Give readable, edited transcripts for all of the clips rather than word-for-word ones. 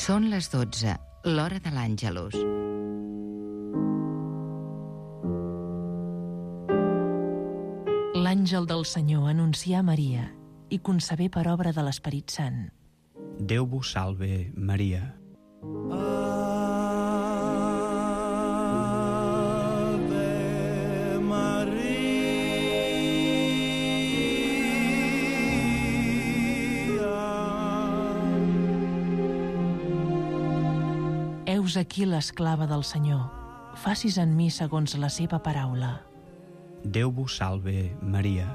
Són les 12, l'hora de l'Àngelus. L'àngel del Senyor anuncià a Maria i concebé per obra de l'Esperit Sant. Déu vos salve, Maria. Heus aquí l'esclava del Senyor. Facis en mi segons la seva paraula. Déu vos salve, Maria.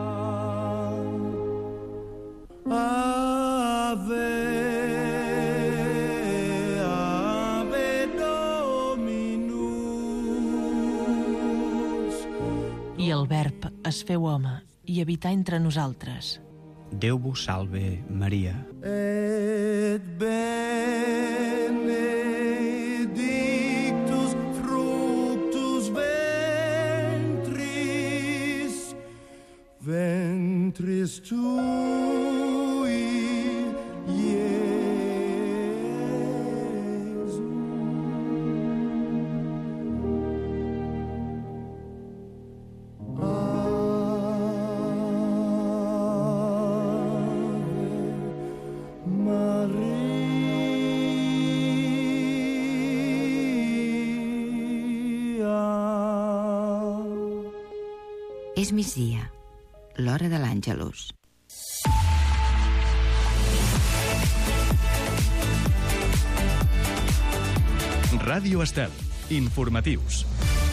Ave, Ave Dominus. I el Verb es feu home i habità entre nosaltres. Déu vos salve, Maria. Et benedictus fructus ventris tui, Iesus. És migdia, l'hora de l'Àngelus. Ràdio Estel. Informatius.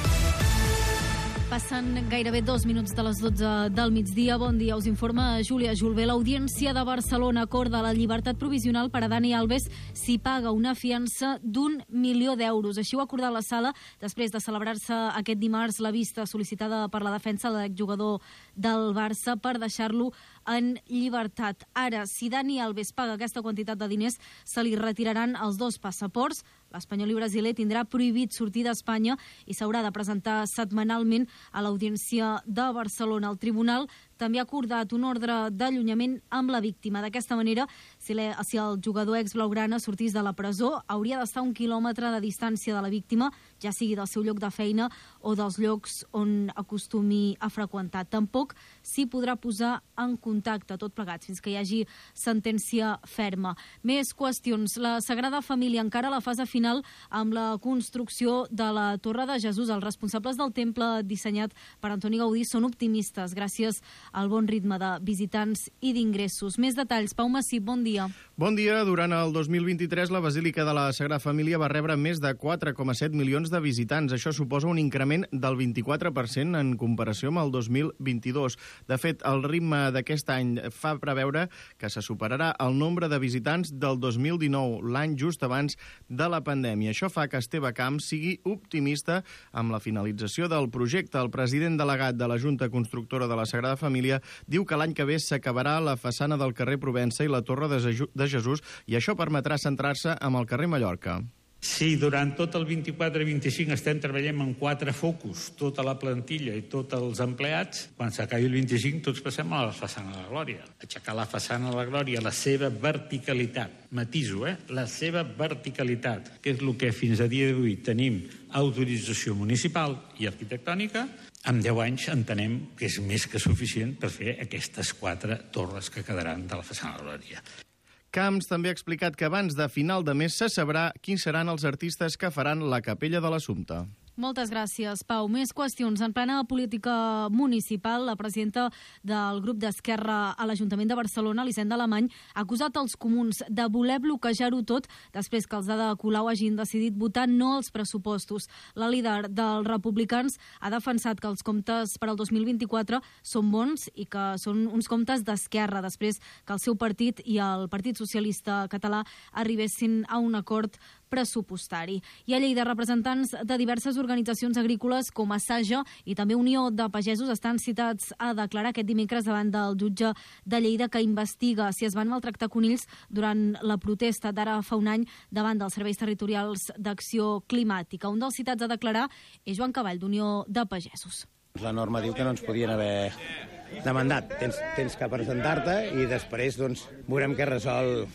Passen gairebé 2 minuts de les 12 del migdia. Bon dia, us informa Júlia Julbé. L'Audiència de Barcelona acorda la llibertat provisional per a Dani Alves si paga una fiança d'1 milió d'euros. Així ho ha acordat la sala després de celebrar-se aquest dimarts la vista sol·licitada per la defensa de l'exjugador del Barça per deixar-lo en llibertat. Ara, si Dani Alves paga aquesta quantitat de diners, se li retiraran els 2 passaports. L'espanyol i brasiler tindrà prohibit sortir d'Espanya i s'haurà de presentar setmanalment a l'Audiència de Barcelona. El tribunal també ha acordat un ordre d'allunyament amb la víctima. D'aquesta manera, si el jugador ex-blaugrana sortís de la presó, hauria d'estar a 1 quilòmetre de distància de la víctima, ja sigui del seu lloc de feina o dels llocs on acostumi a freqüentar. Tampoc s'hi podrà posar en contacte, tot plegat, fins que hi hagi sentència ferma. Més qüestions. La Sagrada Família encara a la fase final amb la construcció de la Torre de Jesús. Els responsables del temple dissenyat per Antoni Gaudí són optimistes gràcies al bon ritme de visitants i d'ingressos. Més detalls. Pau Massip, bon dia. Bon dia. Durant el 2023 la Basílica de la Sagrada Família va rebre més de 4,7 milions de visitants. Això suposa un increment del 24% en comparació amb el 2022. De fet, el ritme d'aquest any fa preveure que se superarà el nombre de visitants del 2019, l'any just abans de la pandèmia. Això fa que Esteve Camps sigui optimista amb la finalització del projecte. El president delegat de la Junta Constructora de la Sagrada Família diu que l'any que ve s'acabarà la façana del carrer Provença i la Torre de Jesús i això permetrà centrar-se amb el carrer Mallorca. Sí, durant tot el 24 i 25 estem treballant en 4 focus, tota la plantilla i tots els empleats. Quan s'acabi el 25 tots passem a la façana de la Glòria. Aixecar la façana de la Glòria, la seva verticalitat, matiso, la seva verticalitat, que és el que fins a dia d'avui tenim autorització municipal i arquitectònica, en 10 anys entenem que és més que suficient per fer aquestes 4 torres que quedaran de la façana de la Glòria. Camps també ha explicat que abans de final de mes se sabrà quins seran els artistes que faran la Capella de l'Assumpte. Moltes gràcies, Pau. Més qüestions. En plena política municipal, la presidenta del grup d'Esquerra a l'Ajuntament de Barcelona, Elisenda Alemany, ha acusat els comuns de voler bloquejar-ho tot després que els d'Ada Colau hagin decidit votar no als pressupostos. La líder dels republicans ha defensat que els comptes per al 2024 són bons i que són uns comptes d'esquerra després que el seu partit i el Partit Socialista Català arribessin a un acord pressupostari. I a Lleida, representants de diverses organitzacions agrícoles com Assaja i també Unió de Pagesos estan citats a declarar aquest dimecres davant del jutge de Lleida que investiga si es van maltractar conills durant la protesta d'ara fa un any davant dels serveis territorials d'acció climàtica. Un dels citats a declarar és Joan Cavall, d'Unió de Pagesos. La norma diu que no ens podien haver demandat. Tens que presentar-te i després veurem què resol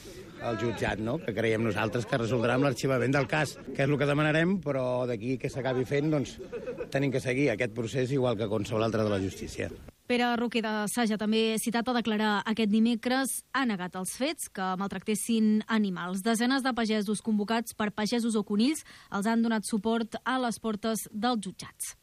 al jutjat, no? Que creiem nosaltres que resoldrà amb l'arxivament del cas, que és el que demanarem, però d'aquí que s'acabi fent, doncs tenim que seguir aquest procés igual que qualsevol altre de la justícia. Pere Roquer de Saja, també citat a declarar aquest dimecres, ha negat els fets que maltractessin animals. Desenes de pagesos convocats per pagesos o conills els han donat suport a les portes dels jutjats.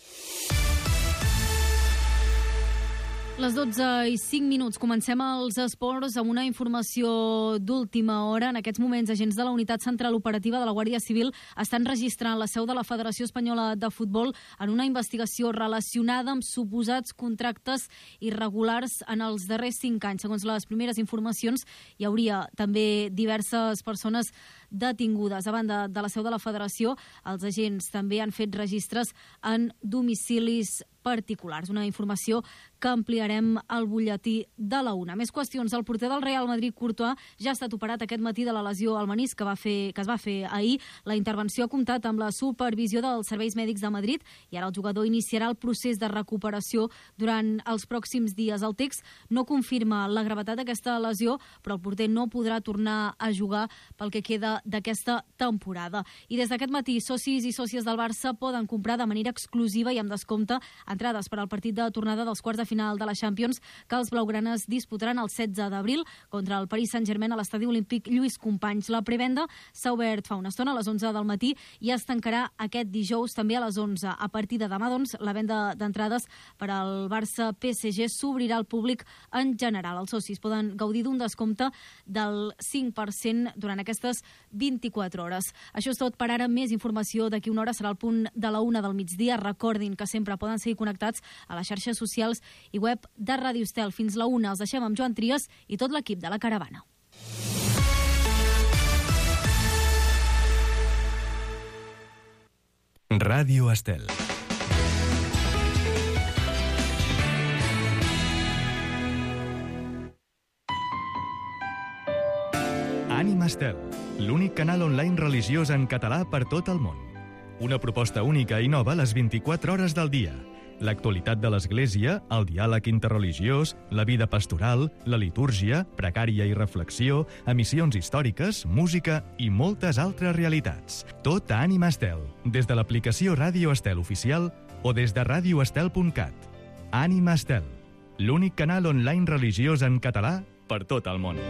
Les 12:05. Comencem els esports amb una informació d'última hora. En aquests moments, agents de la Unitat Central Operativa de la Guàrdia Civil estan registrant la seu de la Federació Espanyola de Futbol en una investigació relacionada amb suposats contractes irregulars en els darrers 5 anys. Segons les primeres informacions, hi hauria també diverses persones detingudes. A banda de la seu de la Federació, els agents també han fet registres en domicilis particulars. Una informació que ampliarem al butlletí de la Una. Més qüestions. El porter del Real Madrid, Courtois, ja ha estat operat aquest matí de la lesió al menisc que es va fer ahir. La intervenció ha comptat amb la supervisió dels serveis mèdics de Madrid i ara el jugador iniciarà el procés de recuperació durant els pròxims dies. El text no confirma la gravetat d'aquesta lesió, però el porter no podrà tornar a jugar pel que queda d'aquesta temporada. I des d'aquest matí, socis i sòcies del Barça poden comprar de manera exclusiva i amb descompte entrades per al partit de tornada dels quarts de final de la Champions que els blaugranes disputaran el 16 d'abril contra el Paris Saint-Germain a l'estadi olímpic Lluís Companys. La prevenda s'ha obert fa una estona a les 11 del matí i es tancarà aquest dijous també a les 11. A partir de demà, doncs, la venda d'entrades per al Barça-PSG s'obrirà al públic en general. Els socis poden gaudir d'un descompte del 5% durant aquestes 24 hores. Això és tot per ara. Més informació d'aquí una hora serà el punt de la 1 del migdia. Recordin que sempre poden seguir connectats a les xarxes socials i web de Ràdio Estel. Fins la 1 els deixem amb Joan Trias i tot l'equip de la Caravana. Ràdio Estel. Ànima Estel, l'únic canal online religiós en català per tot el món. Una proposta única i nova a les 24 hores del dia. L'actualitat de l'Església, el diàleg interreligiós, la vida pastoral, la litúrgia, pregària i reflexió, emissions històriques, música i moltes altres realitats. Tot a Ànima Estel, des de l'aplicació Ràdio Estel oficial o des de radioestel.cat. Ànima Estel, l'únic canal online religiós en català per tot el món.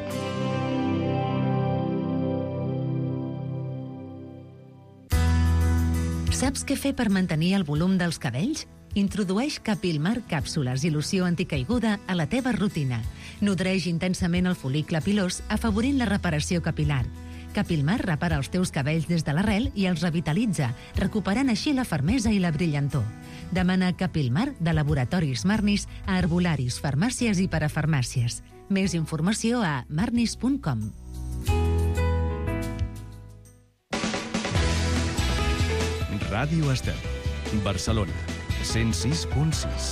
Saps què fer per mantenir el volum dels cabells? Introdueix Capilmar càpsules i loció anticaiguda a la teva rutina. Nodreix intensament el fol·licle pilós, afavorint la reparació capilar. Capilmar repara els teus cabells des de l'arrel i els revitalitza, recuperant així la fermesa i la brillantor. Demana Capilmar de Laboratoris Marnis a herbolaris, farmàcies i parafarmàcies. Més informació a marnis.com. Ràdio Estel, Barcelona, 106.6.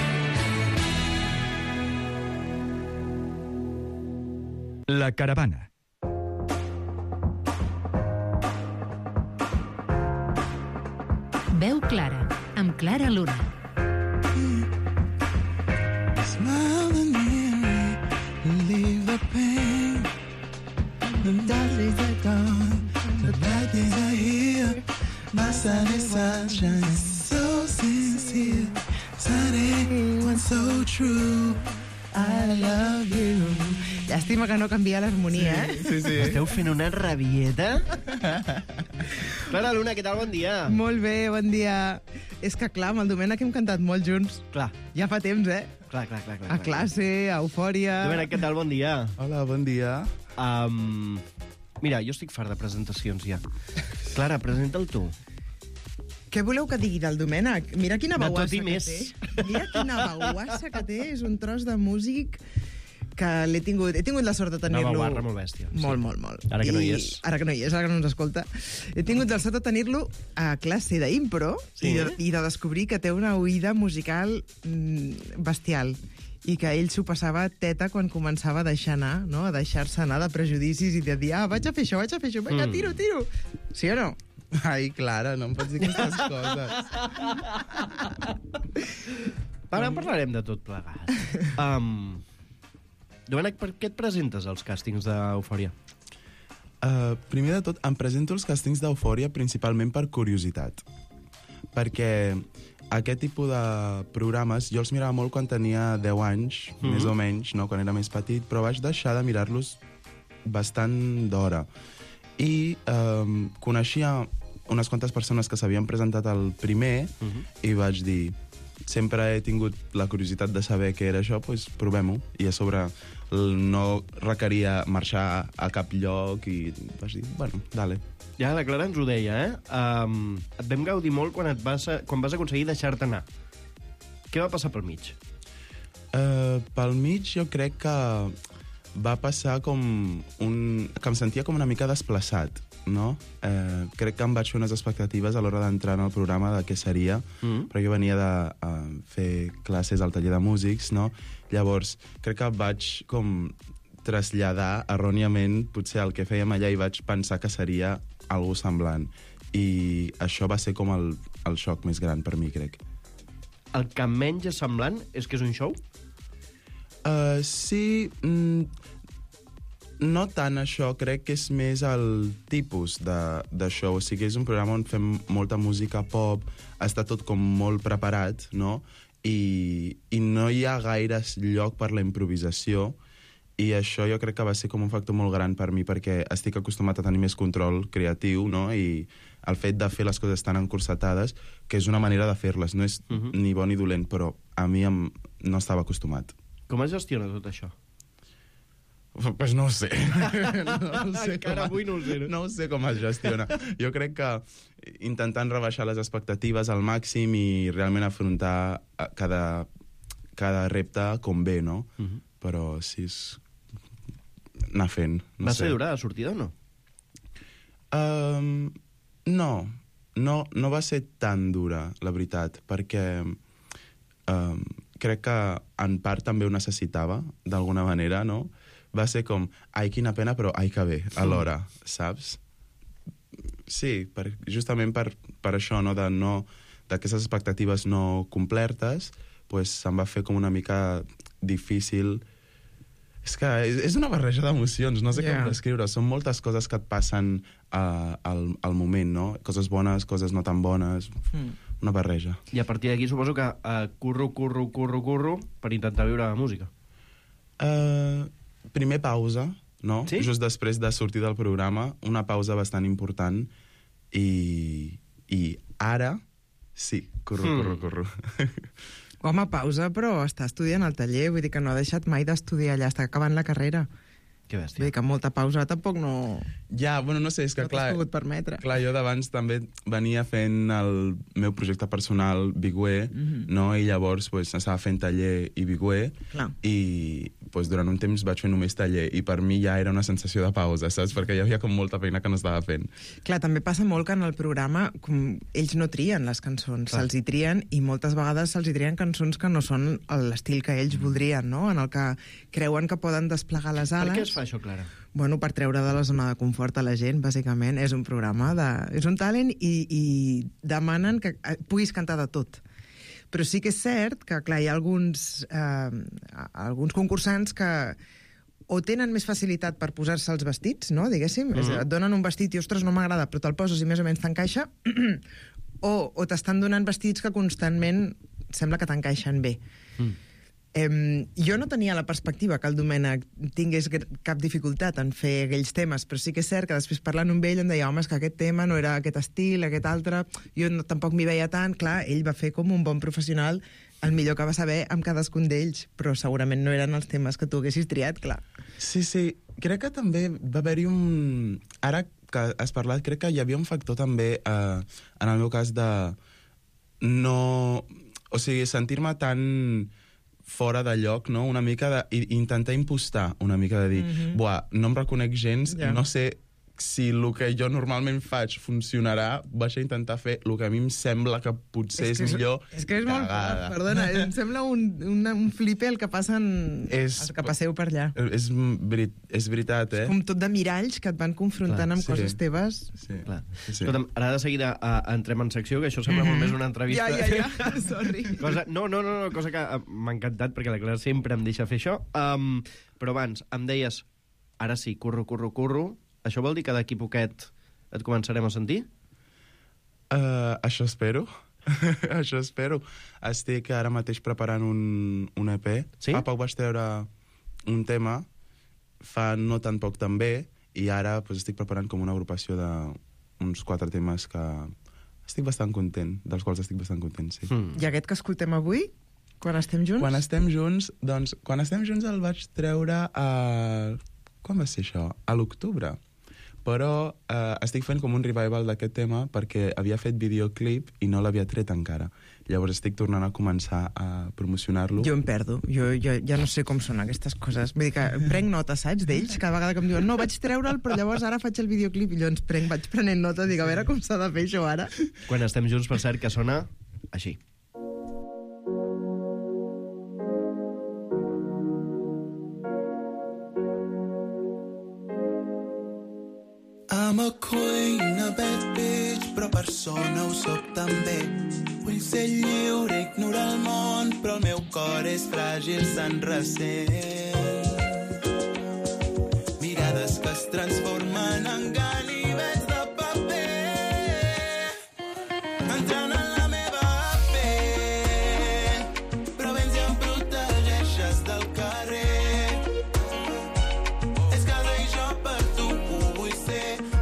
La Caravana. Veu clara, amb Clara Luna. Smile and leave the pain. The dark days are gone, the bad days are here. My sunny sunshine is so sincere. Sunny one so true. I love you. Llàstima que no canvia l'harmonia, eh? Sí. Esteu fent una rabieta? Clara Luna, què tal? Bon dia. Molt bé, bon dia. És que, clar, amb el Domènec hem cantat molt junts. Clar. Ja fa temps, eh? Clar. A classe, a Eufòria... Domènec, què tal? Bon dia. Hola, bon dia. Mira, jo estic fart de presentacions ja. Clara, presenta'l tu. Què voleu que digui del Domènec? Mira quina bauassa que té. Mira quina bauassa que té. És un tros de músic que l'he tingut... He tingut la sort de tenir-lo... Una barra molt bèstia. Molt. Ara que no hi és. Ara que no ens escolta. He tingut la sort de tenir-lo a classe d'impro i de descobrir que té una oïda musical bestial i que ell s'ho passava teta quan començava a deixar anar, no? A deixar-se anar de prejudicis i de dir, vaig a fer això, vinga, tiro. Sí o no? Ai, Clara, no em pots dir aquestes coses. Ara en parlarem de tot plegat. Domènec, per què et presentes als càstings d'Eufòria? Primer de tot, em presento als càstings d'Eufòria principalment per curiositat. Perquè aquest tipus de programes jo els mirava molt quan tenia 10 anys, més o menys, no? Quan era més petit, però vaig deixar de mirar-los bastant d'hora. I coneixia unes quantes persones que s'havien presentat al primer i vaig dir, sempre he tingut la curiositat de saber què era això, doncs provem-ho. I a sobre no requeria marxar a cap lloc i vaig dir, bueno, dale. Ja, la Clara ens ho deia, et vam gaudir molt quan vas aconseguir deixar-te anar. Què va passar pel mig? Pel mig jo crec que va passar com que em sentia com una mica desplaçat, no? Crec que em vaig fer unes expectatives a l'hora d'entrar en el programa de què seria, però jo venia de fer classes al taller de músics, no? Llavors, crec que vaig com traslladar erròniament potser el que fèiem allà i vaig pensar que seria algo semblant. I això va ser com el xoc més gran per mi, crec. El que menys és semblant és que és un show? Sí, no tant això, crec que és més el tipus de show. O sigui, és un programa on fem molta música pop, està tot com molt preparat, no? I no hi ha gaire lloc per la improvisació, i això jo crec que va ser com un factor molt gran per mi, perquè estic acostumat a tenir més control creatiu, no? I el fet de fer les coses tan encursetades, que és una manera de fer-les, no és ni bo ni dolent, però a mi no estava acostumat. Com es gestiona tot això? Pues no ho sé. Encara avui no ho sé. No ho sé com es gestiona. Jo crec que intentant rebaixar les expectatives al màxim i realment afrontar cada repte com ve, no? Però sí, és anar fent. Va ser dura la sortida o no? No va ser tan dura, la veritat, perquè crec que en part també ho necessitava, d'alguna manera, no? Va ser com, ai, quina pena, però ai, que bé, alhora, saps? Sí, justament per això, no? D'aquestes expectatives no complertes, pues, se'm va fer com una mica difícil. És que és una barreja d'emocions, no sé com descriure. Són moltes coses que et passen al moment, no? Coses bones, coses no tan bones, una barreja. I a partir d'aquí suposo que curro per intentar viure la música. Primer pausa, no? Sí? Just després de sortir del programa, una pausa bastant important, i ara sí, curro. Home, pausa, però està estudiant al taller, vull dir que no ha deixat mai d'estudiar allà, està acabant la carrera. Que bèstia. Vull dir que molta pausa tampoc no... Ja, bueno, no sé, és que no t'has pogut permetre. Clar, jo d'abans també venia fent el meu projecte personal Bigüé, no? I llavors pues, estava fent taller i Bigüé, i pues, durant un temps vaig fer només taller, i per mi ja era una sensació de pausa, saps? Perquè hi havia com molta feina que no estava fent. Clar, també passa molt que en el programa ells no trien les cançons, se'ls hi trien, i moltes vegades se'ls hi trien cançons que no són l'estil que ells voldrien, no? En el que creuen que poden desplegar les ales. Per què es fa això, Clara? Bueno, per treure de la zona de confort a la gent, bàsicament. És un programa és un talent i demanen que puguis cantar de tot. Però sí que és cert que, clar, hi ha alguns concursants que o tenen més facilitat per posar-se els vestits, no?, diguéssim, et donen un vestit i, ostres, no m'agrada, però te'l poses i més o menys t'encaixa, o t'estan donant vestits que constantment sembla que t'encaixen bé. Jo no tenia la perspectiva que el Domènec tingués cap dificultat en fer aquells temes, però sí que és cert que després parlant amb ell em deia, home, és que aquest tema no era aquest estil, aquest altre, jo tampoc m'hi veia tant. Clar, ell va fer com un bon professional el millor que va saber amb cadascun d'ells, però segurament no eren els temes que tu haguessis triat, clar. Sí, crec que també va haver-hi un... Ara que has parlat, crec que hi havia un factor també, en el meu cas, de no... O sigui, sentir-me tan fora de lloc, no? Una mica d'intentar impostar, una mica de dir, buah, no em reconec gens, no sé si el que jo normalment faig funcionarà, vaig a intentar fer el que a mi em sembla que potser és millor. És que és molt fort, perdona, em sembla un flipe el que passen els que passeu per allà. És veritat, eh? Com tot de miralls que et van confrontant amb coses teves. Sí. Escolta'm, ara de seguida entrem en secció, que això sembla molt més una entrevista. Ja, sorry. Cosa que m'ha encantat, perquè la Clara sempre em deixa fer això. Però abans, em deies, ara sí, curro. Això vol dir que d'aquí poquet et començarem a sentir? Això espero. Això espero. Estic ara mateix preparant un EP. Sí? Fa poc vaig treure un tema, fa no tan poc també, i ara pues, estic preparant com una agrupació d'uns 4 temes que estic bastant content, dels quals estic bastant content, sí. I aquest que escoltem avui, quan estem junts? Quan estem junts el vaig treure a... Quan va ser això? A l'octubre. Però estic fent com un revival d'aquest tema perquè havia fet videoclip i no l'havia tret encara. Llavors estic tornant a començar a promocionar-lo. Jo em perdo. Jo ja no sé com són aquestes coses. Vull dir que prenc nota, saps, d'ells? Cada vegada que em diuen, no, vaig treure'l, però llavors ara faig el videoclip. I llavors vaig prenent nota, dic, a veure com s'ha de fer això ara. Quan estem junts, per cert, que sona així. I'm a queen, a bad bitch, però persona ho soc també. Vull ser lliure, ignorar el món, però el meu cor és fràgil, se'n ressent. Mirades que es transformen en ganivets de paper, entrant en la meva pell, però vens i em protegeixes del carrer. És casa i jo per tu ho vull ser.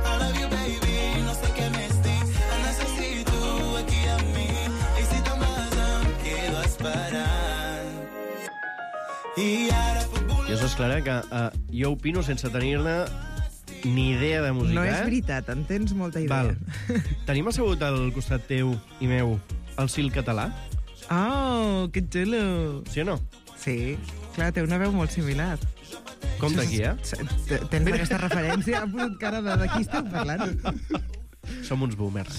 I això és clar, que jo opino sense tenir-ne ni idea de música. No és veritat, en tens molta idea. Tenim assegut al costat teu i meu el Sil català? Oh, que xulo! Sí o no? Sí, clar, té una veu molt similar. Com d'aquí, Tens aquesta referència? Ha posat cara de qui esteu parlant? Som uns boomers.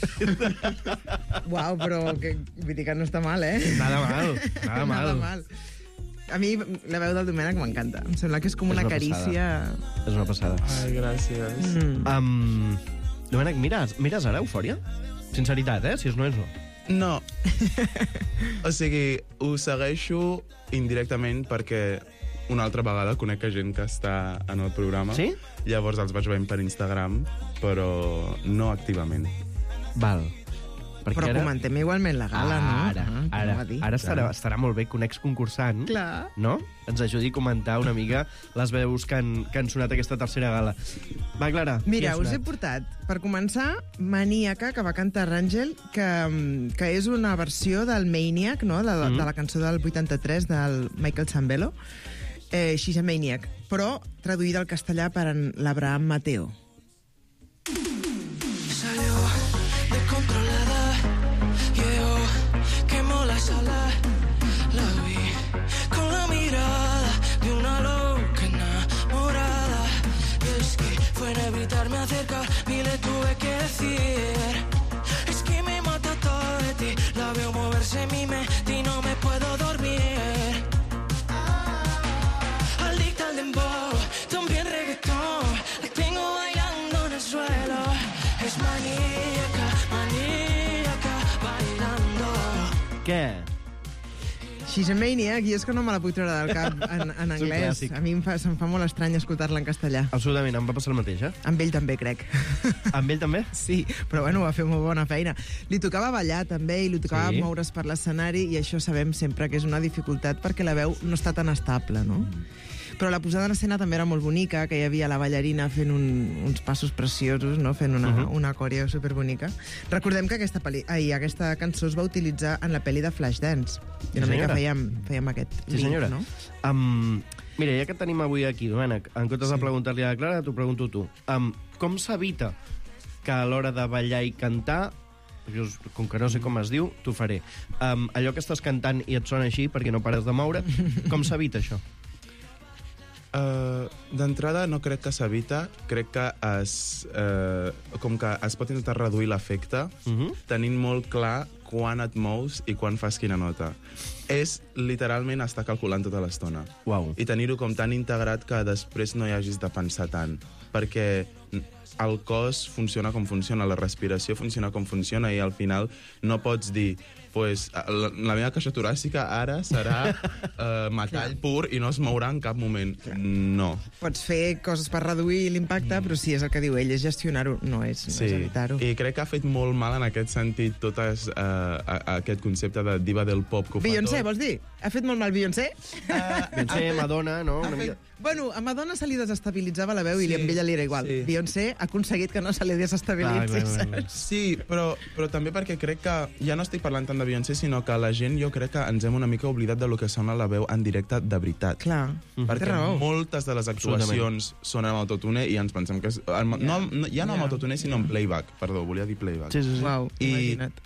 Uau, però vull dir que no està mal, eh? Nada mal. A mi la veu del Domènec m'encanta. Em sembla que és com una carícia... És una passada. Ai, gràcies. Domènec, mires ara Eufòria? Sinceritat, si és no és no. No. O sigui, ho segueixo indirectament perquè una altra vegada conec gent que està en el programa. Sí? Llavors els vaig veient per Instagram, però no activament. Val. Perquè però comentem igualment la gala, no? Ara estarà molt bé que un exconcursant, no? Ens ajudi a comentar una mica les veus que han sonat aquesta tercera gala. Va, Clara. Mira, us he portat, per començar, Maníaca, que va cantar Rangel, que és una versió del Maniac, no? De la cançó del 83 del Michael Zambello. She's a Maniac, però traduïda al castellà per l'Abraham Mateo. Sala, la vi con la mirada de una loca enamorada. Y es que fue inevitarme acercar y le tuve que decir: es que me mata todo de ti. La veo moverse en mi mente y no me puedo dormir. Al dictar el dembow, también reggaetón, la tengo bailando en el suelo. Es maníaca, bailando. Què? She's a Maniac, i és que no me la puc treure del cap en anglès. A mi se'm fa molt estrany escoltar-la en castellà. Absolutament, em va passar el mateix, Amb ell també, crec. Amb ell també? Sí, però bueno, va fer molt bona feina. Li tocava ballar també, i li tocava moure's per l'escenari, i això sabem sempre que és una dificultat perquè la veu no està tan estable, no? Però la posada en escena també era molt bonica, que hi havia la ballarina fent uns passos preciosos, no? Fent una coreo superbonica. Recordem que aquesta cançó es va utilitzar en la pel·li de Flashdance. I una mica fèiem aquest link, no? Mira, ja que tenim avui aquí, Domènec, en comptes de preguntar-li a la Clara, t'ho pregunto tu. Com s'evita que a l'hora de ballar i cantar, com que no sé com es diu, t'ho faré, allò que estàs cantant i et sona així perquè no pares de moure, com s'evita això? D'entrada no crec que s'evita, crec que com que es pot intentar reduir l'efecte tenint molt clar quan et mous i quan fas quina nota. És literalment estar calculant tota l'estona. I tenir-ho com tan integrat que després no hi hagis de pensar tant. Perquè el cos funciona com funciona, la respiració funciona com funciona i al final no pots dir pues, la meva caixa toràcica ara serà metall pur i no es mourà en cap moment. No. Pots fer coses per reduir l'impacte, però sí, és el que diu ell, és gestionar-ho, no és evitar-ho. I crec que ha fet molt mal en aquest sentit tot aquest concepte de diva del pop que ho fa Beyoncé, tot. vols dir? Ha fet molt mal Beyoncé? Beyoncé, Madonna, no? Bueno, a Madonna se li desestabilitzava la veu i amb ella li era igual. Beyoncé ha aconseguit que no se li desestabilitzi. Sí, però també perquè crec que ja no estic parlant tant de Beyoncé, sinó que la gent jo crec que ens hem una mica oblidat de lo que sona la veu en directe de veritat. Clar, perquè moltes de les actuacions són amb autotune i ens pensem que és... No amb autotune, sinó en playback. Perdó, volia dir playback. Sí. Uau, imagina't.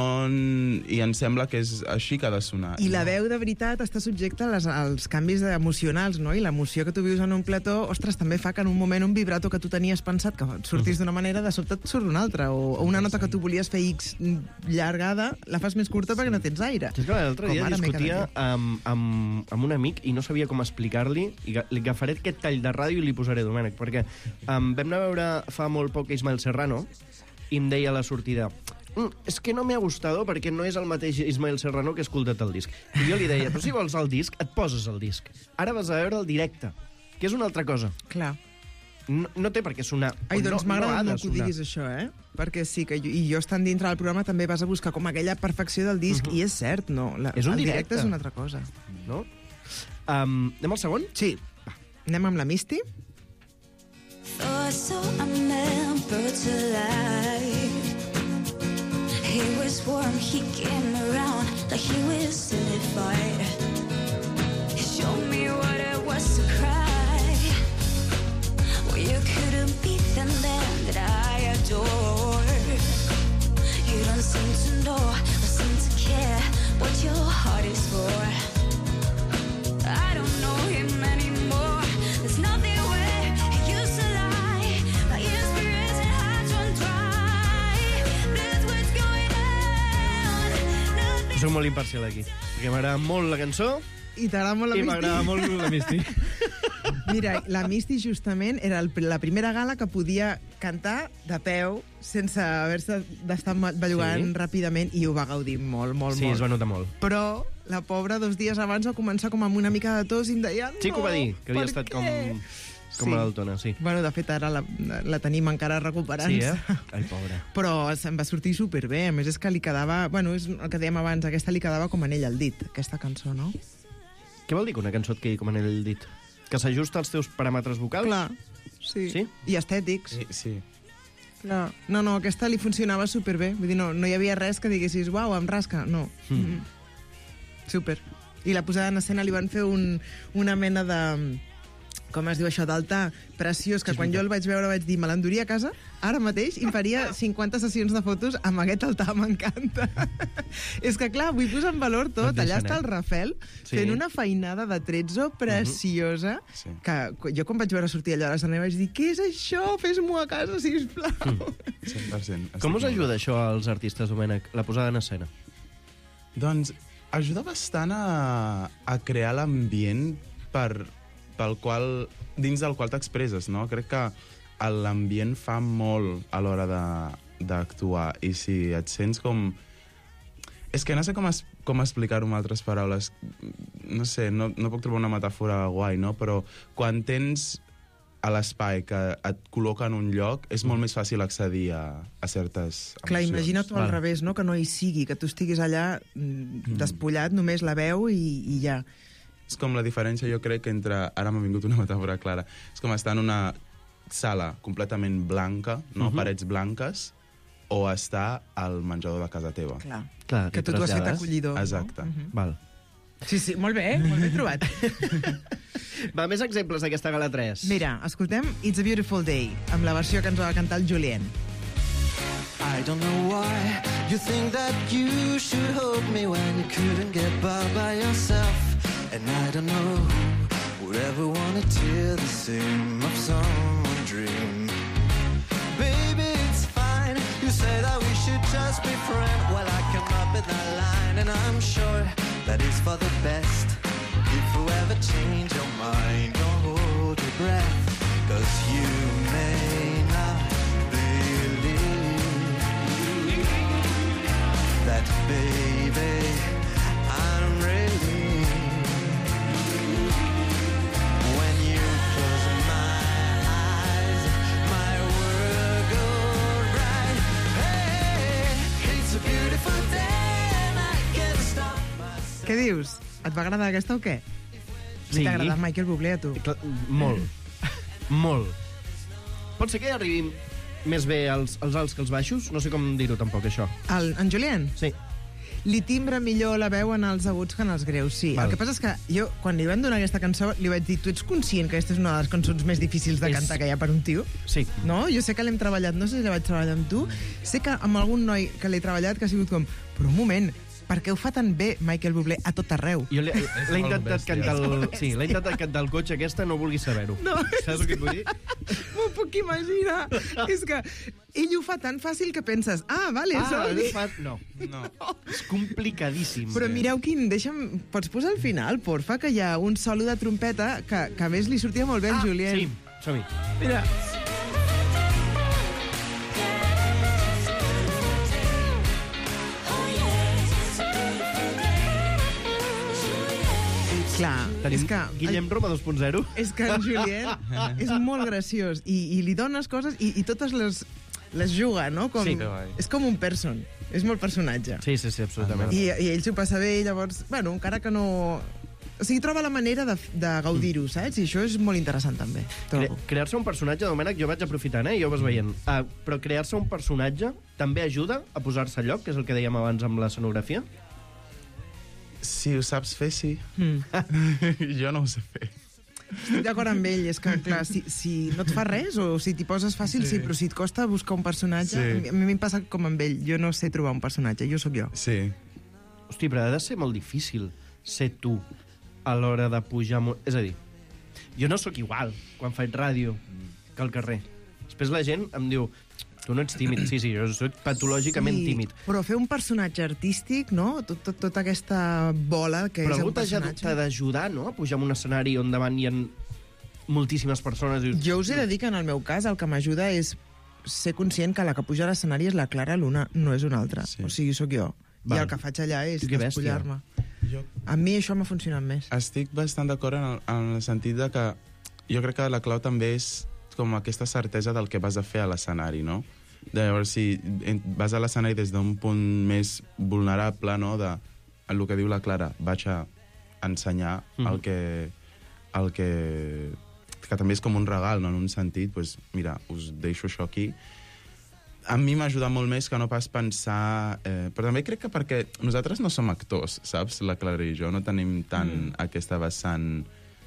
I ens sembla que és així que ha de sonar. I la veu de veritat està subjecta als canvis emocionals, no? I l'emoció que tu vius en un plató, ostres, també fa que en un moment un vibrato que tu tenies pensat que sortís d'una manera, de sobte et surt una altra, o una nota que tu volies fer X llargada, la fas més curta perquè no tens aire. És que l'altre dia discutia amb un amic i no sabia com explicar-li, i li agafaré aquest tall de ràdio i li posaré, Domènec, perquè vam anar a veure fa molt poc Ismael Serrano i em deia a la sortida és que no m'ha gustado perquè no és el mateix Ismael Serrano que he escoltat el disc. I jo li deia, però si vols el disc, et poses el disc. Ara vas a veure el directe, que és una altra cosa. Clar. No té per què sonar. Ai, doncs m'agrada molt que ho diguis, això, Perquè sí, que jo estant dintre del programa també vas a buscar com aquella perfecció del disc, i és cert, no? És un directe. El directe és una altra cosa. No? Anem al segon? Sí. Anem amb la Misty. So I remember to life. He was warm, he came around like he was certified. He showed me what it was to cry. Well, you couldn't be the man that I adore. You don't seem to know or seem to care what your heart is for. I don't know him anymore. There's nothing where he used to lie. My inspiration had run dry. That's what's going on. Soc molt imparcial aquí, perquè m'agrada molt la cançó i t'agrada molt la Misty. I m'agrada molt la Misty. Mira, la Misty justament era la primera gala que podia cantar de peu sense haver-se d'estar bellugant ràpidament i ho va gaudir molt. Sí, es va notar molt. Però la pobra 2 dies abans va començar com amb una mica de tos i em deia Sí que ho va dir, que havia estat com a l'Altona, sí. Bueno, de fet, ara la tenim encara recuperant-se. Sí, Ai, pobra. Però se'n va sortir superbé. A més, és que li quedava... Bueno, és el que dèiem abans, aquesta li quedava com anell al dit, aquesta cançó, no? Què vol dir que una cançó et quedi com anell al dit? Que s'ajusta als teus paràmetres vocals? Clar, sí. I estètics. Sí. Clar. No, aquesta li funcionava superbé. Vull dir, no hi havia res que diguessis, uau, em rasca. No. Super. I la posada en escena li van fer una mena de... Com es diu això, d'altar preciós, que quan jo el vaig veure vaig dir, me l'enduria a casa, ara mateix, i faria 50 sessions de fotos amb aquest altar, m'encanta. És que, clar, vull posar en valor tot. Allà està el Rafel fent una feinada de trezzo preciosa, que jo quan vaig veure sortir allà a l'escenari vaig dir, què és això? Fes-m'ho a casa, sisplau. 100%. Com us ajuda això als artistes, Domènec, la posada en escena? Doncs ajuda bastant a crear l'ambient dins del qual t'expresses, no? Crec que l'ambient fa molt a l'hora d'actuar, i si et sents com... És que no sé com explicar-ho amb altres paraules. No sé, no puc trobar una metàfora guai, no? Però quan tens a l'espai que et col·loca en un lloc, és molt més fàcil accedir a certes emocions. Clar, imagina't al revés, no? Que no hi sigui, que tu estiguis allà despullat, només la veu i ja... És com la diferència, jo crec, entre... Ara m'ha vingut una metàfora clara. És com estar en una sala completament blanca, no? Parets blanques, o estar al menjador de casa teva. Clar, que tu has fet acollidor. Exacte. Val. Sí, molt bé trobat. Va, més exemples d'aquesta gala 3. Mira, escoltem It's a Beautiful Day, amb la versió que ens va cantar el Julien. I don't know why you think that you should hold me when you couldn't get by yourself. And I don't know would ever want to tear the seam of someone's dream. Baby, it's fine. You say that we should just be friends. Well, I come up with that line, and I'm sure that is for the best. If you ever change your mind, don't hold your breath, 'cause you may not believe that, baby, I'm really. When you close my eyes, my world goes bright. Hey, it's a beautiful day and I can't stop myself. Què dius? Et va agradar aquesta o què? Sí. T'ha agradat Michael Bublé a tu? Molt. Molt. Pot ser que arribin més bé els alts que els baixos? No sé com dir-ho tampoc, això. En Julien? Sí. Li timbra millor la veu en els aguts que en els greus, sí. Val. El que passa és que jo, quan li van donar aquesta cançó, li vaig dir, tu ets conscient que aquesta és una de les cançons més difícils de cantar que hi ha per un tio? Sí. No? Jo sé que l'hem treballat, no sé si la vaig treballar amb tu, sé que amb algun noi que l'he treballat que ha sigut com, però un moment, per què ho fa tan bé Michael Bublé a tot arreu? Jo l'he intentat cantar l'he intentat cantar al cotxe aquesta, no vulguis saber-ho. No. Saps el que et vull dir? M'ho puc imaginar. És que ell ho fa tan fàcil que penses, vale, és obvi. No. És complicadíssim. Però mireu quin, pots posar al final, porfa, que hi ha un solo de trompeta que a més li sortia molt bé al Julien. Sí, som-hi. Mira. Clar, tenim Guillem Roma 2.0. És que en Julien és molt graciós i li dones coses i totes les juga, no? Com, sí. És com un person, és molt personatge. Sí, absolutament. I ell s'ho passa bé, llavors, bueno, encara que no... O sigui, troba la manera de gaudir-ho, saps? I això és molt interessant, també. Crear-se un personatge, Domènec, jo vaig aprofitant, ja ho vas veient. Però crear-se un personatge també ajuda a posar-se a lloc, que és el que dèiem abans amb l'escenografia? Si ho saps fer, sí. Jo no ho sé fer. Estic d'acord amb ell, és que, clar, si no et fa res, o si t'hi poses fàcil, sí, però si et costa buscar un personatge... Sí. A mi em passa com amb ell, jo no sé trobar un personatge, jo sóc jo. Sí. Hosti, però ha de ser molt difícil ser tu a l'hora de pujar... És a dir, jo no sóc igual quan faig ràdio que al carrer. Després la gent em diu... Tu no ets tímid, sí, jo soc patològicament tímid. Però fer un personatge artístic, no? Tota aquesta bola que és un personatge... Però algú t'ha d'ajudar, no?, a pujar en un escenari on davant hi ha moltíssimes persones. Jo us he de dir que en el meu cas el que m'ajuda és ser conscient que la que puja a l'escenari és la Clara Luna, no és una altra. Sí. O sigui, sóc jo. Val. I el que faig allà és despullar-me. A mi això m'ha funcionat més. Estic bastant d'acord en el sentit de que jo crec que la clau també és com aquesta certesa del que vas a fer a l'escenari, no? Llavors, si vas a l'escenari des d'un punt més vulnerable, no?, de el que diu la Clara, vaig a ensenyar el que també és com un regal, no?, en un sentit, doncs, mira, us deixo això aquí. A mi m'ha ajudat molt més que no pas pensar... però també crec que perquè nosaltres no som actors, saps? La Clara i jo no tenim tant aquesta vessant...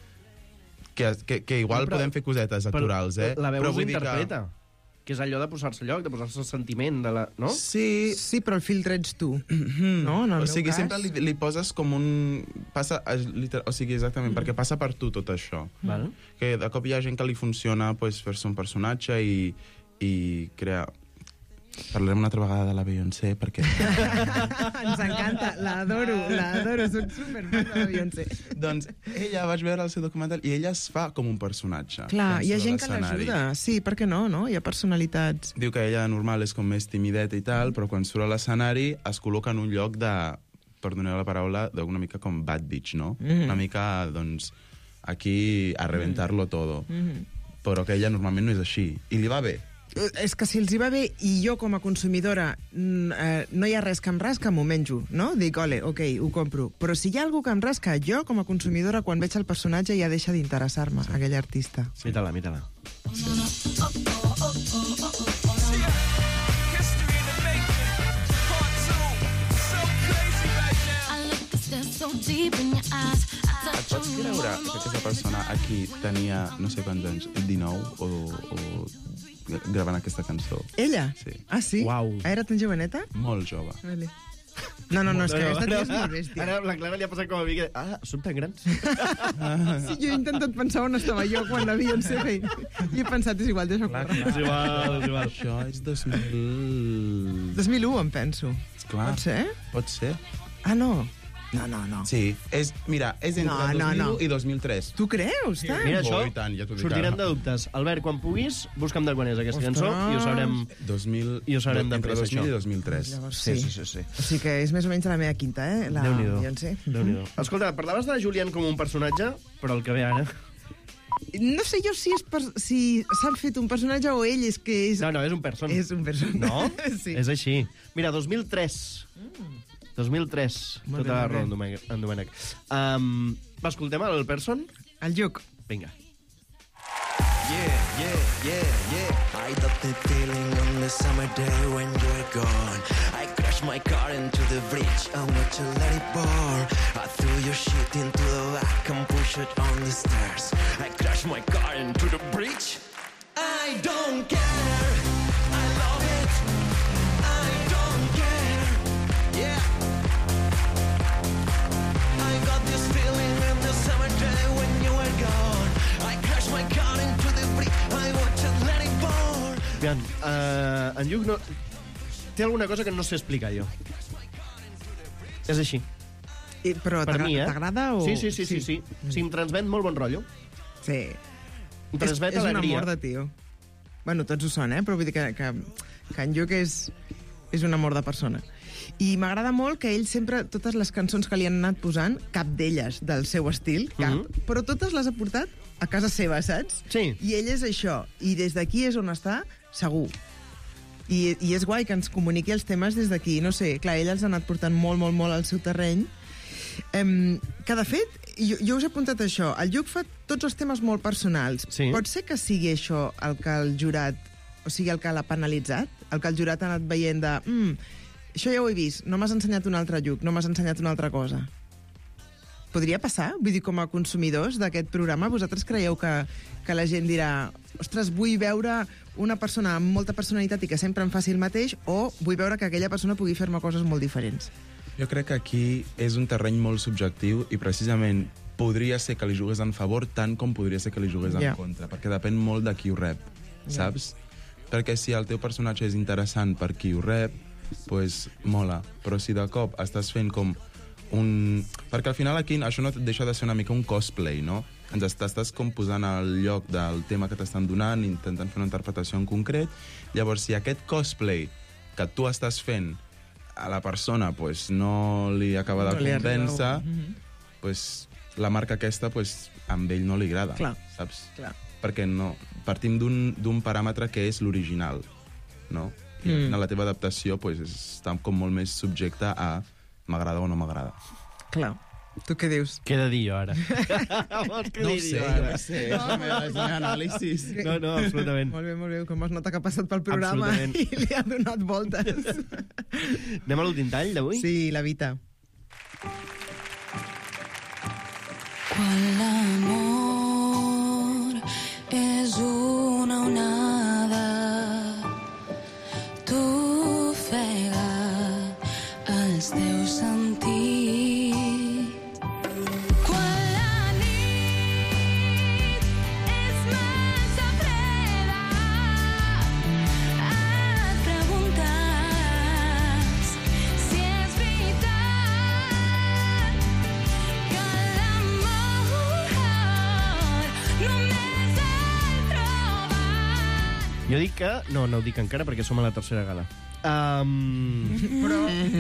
Que igual podem fer cosetes actorals, La veu us interpreta, que és allò de posar-se al lloc, de posar-se el sentiment, no? Sí, però el filtre ets tu, no? En el meu cas... sempre li poses com un... O sigui, exactament, perquè passa per tu tot això. Que de cop hi ha gent que li funciona fer-se un personatge i crear... Parlarem una altra vegada de la Beyoncé, perquè... Ens encanta, l'adoro, soc superfan de la Beyoncé. Doncs ella, vaig veure el seu documental, i ella es fa com un personatge. Clar, hi ha gent que l'ajuda, sí, per què no? Hi ha personalitats. Diu que ella normal és com més timideta i tal, però quan surt a l'escenari es col·loca en un lloc de, perdoneu la paraula, d'una mica com bad bitch, no? Una mica, doncs, aquí a reventar-lo todo. Però que ella normalment no és així, i li va bé. És que si els hi va bé i jo com a consumidora no hi ha res que em rasca, m'ho menjo, no? Dic, ole, ok, ho compro. Però si hi ha algú que em rasca, jo com a consumidora quan veig el personatge ja deixa d'interessar-me, aquell artista. Mira-la. Et pots creure que aquesta persona aquí tenia no sé quants anys, 19 o gravant aquesta cançó? Ella? Sí. Ah, sí? Uau. Era tan joveneta? Molt jove. Vale. No, és que aquesta tia és molt bèstia. Ara la Clara li ha passat com a mi que... Són tan grans. Sí, jo he intentat pensar on estava jo quan la Beyoncé feia. I he pensat, és igual, deixa córrer. És igual. Això és 2000... 2001, em penso. Esclar. Pot ser? Pot ser. Ah, no. No. Sí, és entre 2001 i 2003. Tu creus, tant? Mira, això I tant, ja t'ho dic sortirem ara. de dubtes. Albert, quan puguis, busca'm de quan és aquesta cançó i ho sabrem... 2000, I ho sabrem entre després, 2000 això. i 2003. Llavors, Sí. O sigui que és més o menys la meva quinta, la Déu-n'hi-do. Beyoncé. Déu-n'hi-do. Escolta, parlaves de Julián com un personatge, però el que ve ara... No sé jo si s'han fet un personatge o ell és que és... No, és un person. És un person. No? Sí. És així. Mira, 2003. 2003. Molt Tota la bé, raó, molt en Domènec. Escoltem el person? El Lluc. Vinga. Yeah. I got the feeling on the summer day when you're gone. I crashed my car into the bridge and watch you let it pour. I threw your shit into the back and pushed it on the stairs. I crashed my car into the bridge. I don't care. I love it. I don't care. Yeah. I got this feeling in the summer day when you were gone. I crashed my car into the bridge. I watched it let it pour. Aviam, en Lluc no... té alguna cosa que no sé explicar jo. És així. Però Per mi, t'agrada o...? Sí. Sí, em transmet molt bon rotllo. Sí. Em transmet és un alegria. amor de tio. Bueno, tots ho són, però vull dir que en Lluc és un amor de persona. I m'agrada molt que ell sempre, totes les cançons que li han anat posant, cap d'elles del seu estil, però totes les ha portat a casa seva, saps? Sí. I ell és això. I des d'aquí és on està, segur. I és guai que ens comuniqui els temes des d'aquí. No sé, clar, ell els ha anat portant molt al seu terreny. Que, de fet, jo us he apuntat això. El Lluc fa tots els temes molt personals. Sí. Pot ser que sigui això el que el jurat, o sigui, el que l'ha penalitzat? El que el jurat ha anat veient de... això ja ho he vist, no m'has ensenyat un altre Lluc, no m'has ensenyat una altra cosa. Podria passar? Vull dir, com a consumidors d'aquest programa, vosaltres creieu que la gent dirà ostres, vull veure una persona amb molta personalitat i que sempre em faci el mateix, o vull veure que aquella persona pugui fer-me coses molt diferents? Jo crec que aquí és un terreny molt subjectiu i precisament podria ser que li jugués en favor tant com podria ser que li jugués en contra, perquè depèn molt de qui ho rep, saps? Perquè si el teu personatge és interessant per qui ho rep, pues mola. Però si de cop estàs fent com un... Perquè al final aquí això no et deixa de ser una mica un cosplay, no? Ens estàs com posant al lloc del tema que t'estan donant, intentant fer una interpretació en concret. Llavors, si aquest cosplay que tu estàs fent a la persona pues, no li acaba de convèncer, pues, la marca aquesta pues, amb ell no li agrada, saps? Clar. Perquè no, partim d'un paràmetre que és l'original, no? I al final la teva adaptació pues, està com molt més subjecta a m'agrada o no m'agrada. Clar. Tu què dius? Què he de dir jo ara? Vols que No ho digui sé, jo jo ara? què sé, és la meva anàlisi. No, absolutament. Molt bé, com es nota que ha passat pel programa i li ha donat voltes. Anem a l'últim tall d'avui? Sí, la Vita. Quan l'amor és una onada, t'ofega els teus sentits. Quan la nit és massa freda, et preguntes si és veritat que l'amor només el troba. Jo dic que... No ho dic encara perquè som a la tercera gala. Però...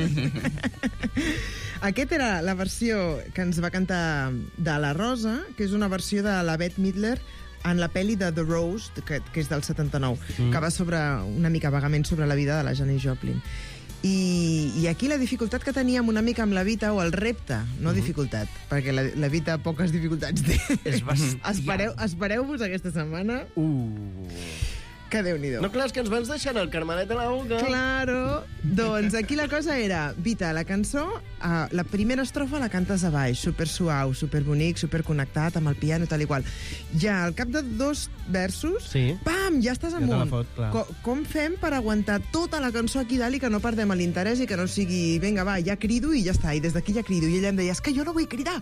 Aquest era la versió que ens va cantar de La Rosa, que és una versió de la Bette Midler en la pel·li de The Rose, que és del 79, que va una mica vagament sobre la vida de la Janis Joplin. I aquí la dificultat que teníem una mica amb la Vita, o el repte, no dificultat, perquè la Vita poques dificultats té. És bestial. Espereu-vos aquesta setmana. Que Déu-n'hi-do. No, clar, és que ens vas deixant el carmelet a la boca. Claro. Doncs aquí la cosa era, Vita, la cançó, la primera estrofa la cantes a baix, super suau, super bonic, super connectat amb el piano, tal i qual. Ja al cap de 2 versos, pam, ja estàs amunt. Ja te la fot, clar. Com fem per aguantar tota la cançó aquí dalt i que no perdem l'interès i que no sigui, vinga, va, ja crido i ja està, i des d'aquí ja crido. I ella em deia, és que jo no vull cridar.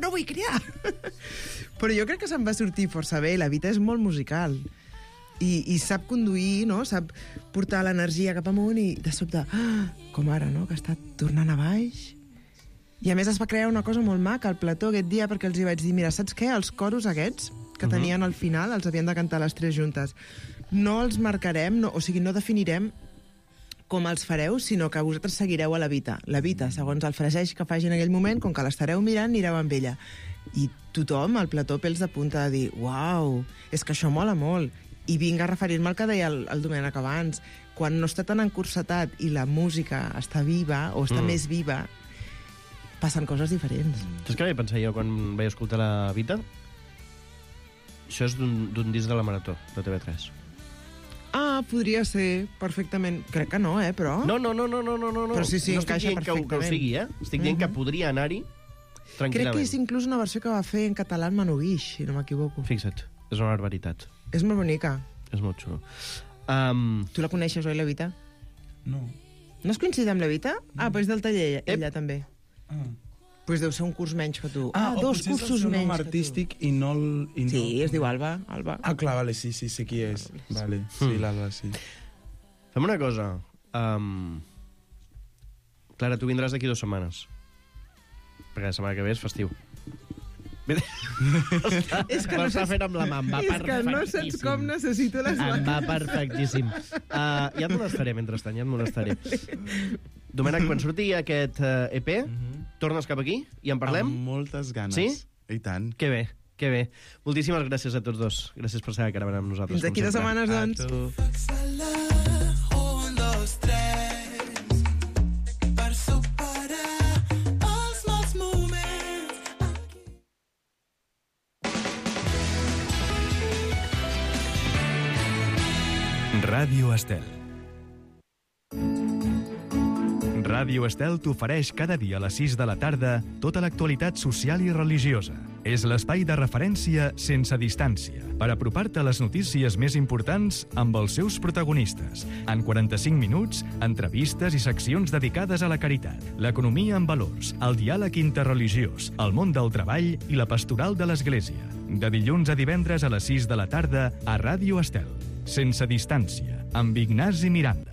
Però jo crec que se'n va sortir força bé, la Vita és molt musical. I sap conduir, no? Sap portar l'energia cap amunt i de sobte, com ara, no? Que està tornant a baix. I a més es va crear una cosa molt maca al plató aquest dia perquè els hi vaig dir, mira, saps què? Els coros aquests que tenien al final els havien de cantar les 3 juntes. No els marcarem, o sigui, no definirem com els fareu, sinó que vosaltres seguireu a la Vita. La Vita, segons el fraseig que faci en aquell moment, com que l'estareu mirant, anireu amb ella. I tothom, al plató, pels de punta, de dir, uau, és que això mola molt. I vinc a referir-me al que deia el Domènec abans. Quan no està tan encursetat i la música està viva, o està més viva, passen coses diferents. Saps què vaig pensar jo quan vaig escoltar la Vita? Això és d'un disc de la Marató, de TV3. Podria ser, perfectament. Crec que no, però... No. Però sí, no encaixa perfectament. Que ho sigui, Estic dient que podria anar-hi tranquil·lament. Crec que és inclús una versió que va fer en català en Manu Guix, si no m'equivoco. Fixa't, és una barbaritat. És molt bonica. És molt xulo. Tu la coneixes, oi, la Vita? No. No has coincidit amb la Vita? Però és del taller, ella també. Pues deu ser un curs menys que tu. 2 cursos menys que tu. artístic i no el... Sí, es diu Alba. Clar, vale, sí, sé qui és. Vale, sí, l'Alba, sí. Fem una cosa. Clara, tu vindràs d'aquí 2 setmanes. Perquè la setmana que ve és festiu. És que m'està fent amb la mà, em va perfectíssim. És que no saps com necessito les vacances. Em va perfectíssim. Ja et molestaré mentrestant, ja et molestaré. Domènec, quan surti aquest EP, tornes cap aquí i en parlem? Amb moltes ganes. Sí? I tant. Que bé, que bé. Moltíssimes gràcies a tots dos. Gràcies per ser a caravana amb nosaltres. Fins d'aquí 2 setmanes, doncs. Ràdio Estel. Ràdio Estel t'ofereix cada dia a les 6 de la tarda tota l'actualitat social i religiosa. És l'espai de referència sense distància per apropar-te a les notícies més importants amb els seus protagonistes. En 45 minuts, entrevistes i seccions dedicades a la caritat, l'economia en valors, el diàleg interreligiós, el món del treball i la pastoral de l'Església. De dilluns a divendres a les 6 de la tarda a Ràdio Estel. Sense distància, amb Ignasi Miranda.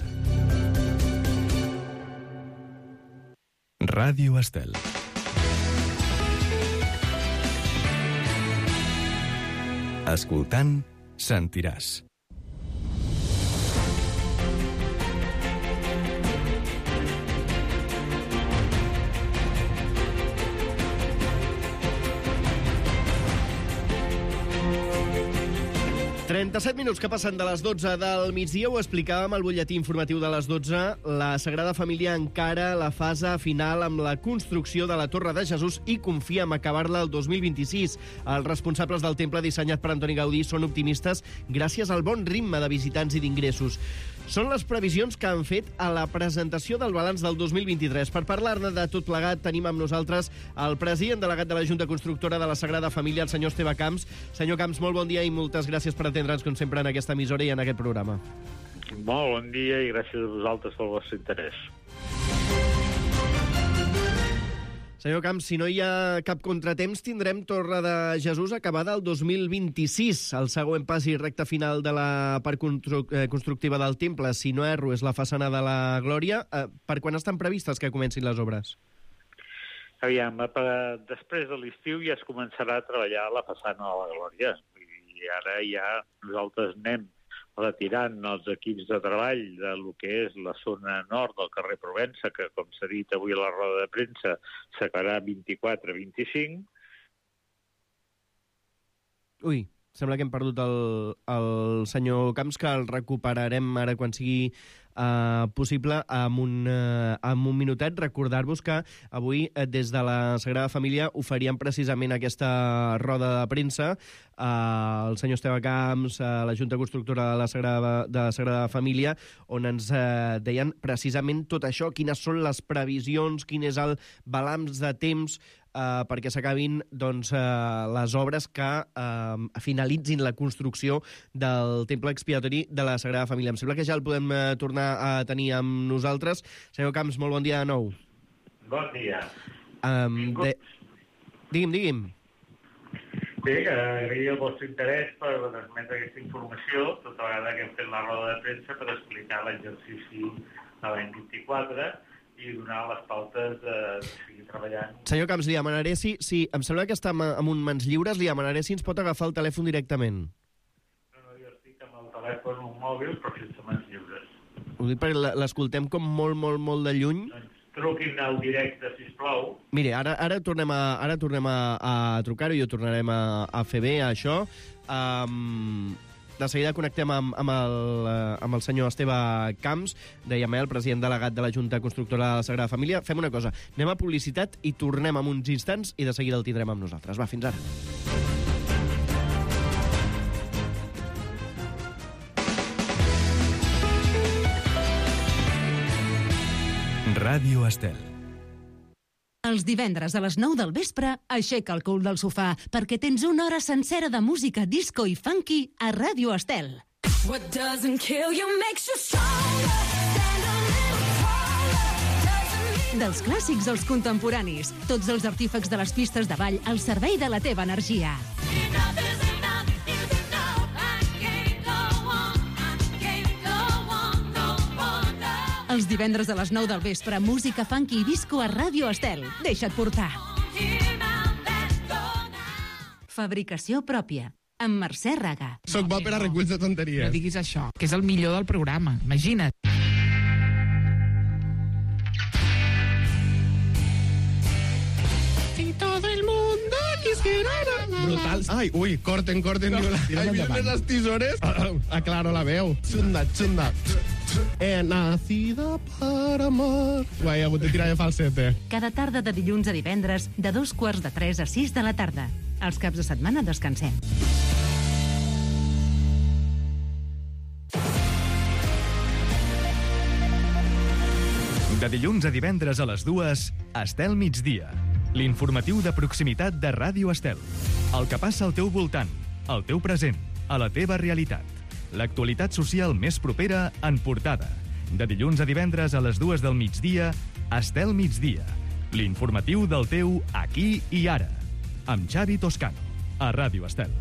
Ràdio Estel. Escoltant, sentiràs. ...37 minuts que passen de les 12 del migdia, ho explicàvem al butlletí informatiu de les 12, la Sagrada Família encara la fase final amb la construcció de la Torre de Jesús i confia en acabar-la el 2026. Els responsables del temple dissenyat per Antoni Gaudí són optimistes gràcies al bon ritme de visitants i d'ingressos. Són les previsions que han fet a la presentació del balanç del 2023. Per parlar-ne de tot plegat, tenim amb nosaltres el president delegat de la Junta Constructora de la Sagrada Família, el senyor Esteve Camps. Senyor Camps, molt bon dia i moltes gràcies per atendre'ns, com sempre, en aquesta emissora i en aquest programa. Molt bon dia i gràcies a vosaltres pel vostre interès. Senyor Camps, si no hi ha cap contratemps, tindrem Torre de Jesús acabada el 2026, el següent pas i recta final de la part constructiva del temple. Si no erro, és la façana de la Glòria. Per quan estan previstes que comencin les obres? Aviam, després de l'estiu ja es començarà a treballar la façana de la Glòria. I ara ja nosaltres anem retirant els equips de treball de lo que és la zona nord del carrer Provença, que, com s'ha dit avui a la roda de premsa, s'acabarà 24-25. Ui, sembla que hem perdut el senyor Camps, que el recuperarem ara quan sigui possible amb un minutet. Recordar-vos que avui, des de la Sagrada Família, oferíem precisament aquesta roda de premsa. El senyor Esteve Camps, la Junta Constructora de la Sagrada Família, on ens deien precisament tot això, quines són les previsions, quin és el balanç de temps perquè s'acabin les obres que finalitzin la construcció del temple expiatori de la Sagrada Família. Em sembla que ja el podem tornar a tenir amb nosaltres. Senyor Camps, molt bon dia de nou. Bon dia. Digui'm. Bé, agraïa el vostre interès per transmetre aquesta informació, tota vegada que hem fet la roda de premsa per explicar l'exercici de l'any 24 i donar les pautes de seguir treballant. Senyor Camps, li demanaré si em sembla que està amb un mans lliures, li demanaré si ens pot agafar el telèfon directament. No, jo estic amb el telèfon mòbil, però sense mans lliures. Ho dic perquè l'escoltem com molt de lluny. Truquin al directe, sisplau. Mire, ara tornem a trucar-ho i ho tornarem a fer bé, això. De seguida connectem amb el senyor Esteve Camps, dèiem, el president delegat de la Junta Constructora de la Sagrada Família. Fem una cosa, anem a publicitat i tornem en uns instants i de seguida el tindrem amb nosaltres. Va, fins ara. Ràdio Estel. Els divendres a les 9 del vespre, aixeca el cul del sofà, perquè tens una hora sencera de música disco i funky a Ràdio Estel. What doesn't kill you makes you stronger. Stand a little taller. Dels clàssics als contemporanis, tots els artífecs de les pistes de ball al servei de la teva energia. Els divendres a les 9 del vespre, música funky i disco a Ràdio Estel. Deixa't portar. Fabricació pròpia, amb Mercè Raga. Soc bo per a reculls de tonteries. No diguis això, que és el millor del programa. Imagina't. Si todo el mundo quisiera... Brutal. Ai, ui, corten. Ai, vienen les tisores. Aclaro la veu. Xunda. He nacido para amar. Guai, he hagut de tirar de falsete. Cada tarda de dilluns a divendres, de 2:45 a 6 de la tarda. Els caps de setmana descansem. De dilluns a divendres a les 2, Estel Migdia. L'informatiu de proximitat de Ràdio Estel. El que passa al teu voltant, al teu present, a la teva realitat. L'actualitat social més propera en portada. De dilluns a divendres a les 2 del migdia, Estel Migdia. L'informatiu del teu aquí i ara. Amb Xavi Toscano, a Ràdio Estel.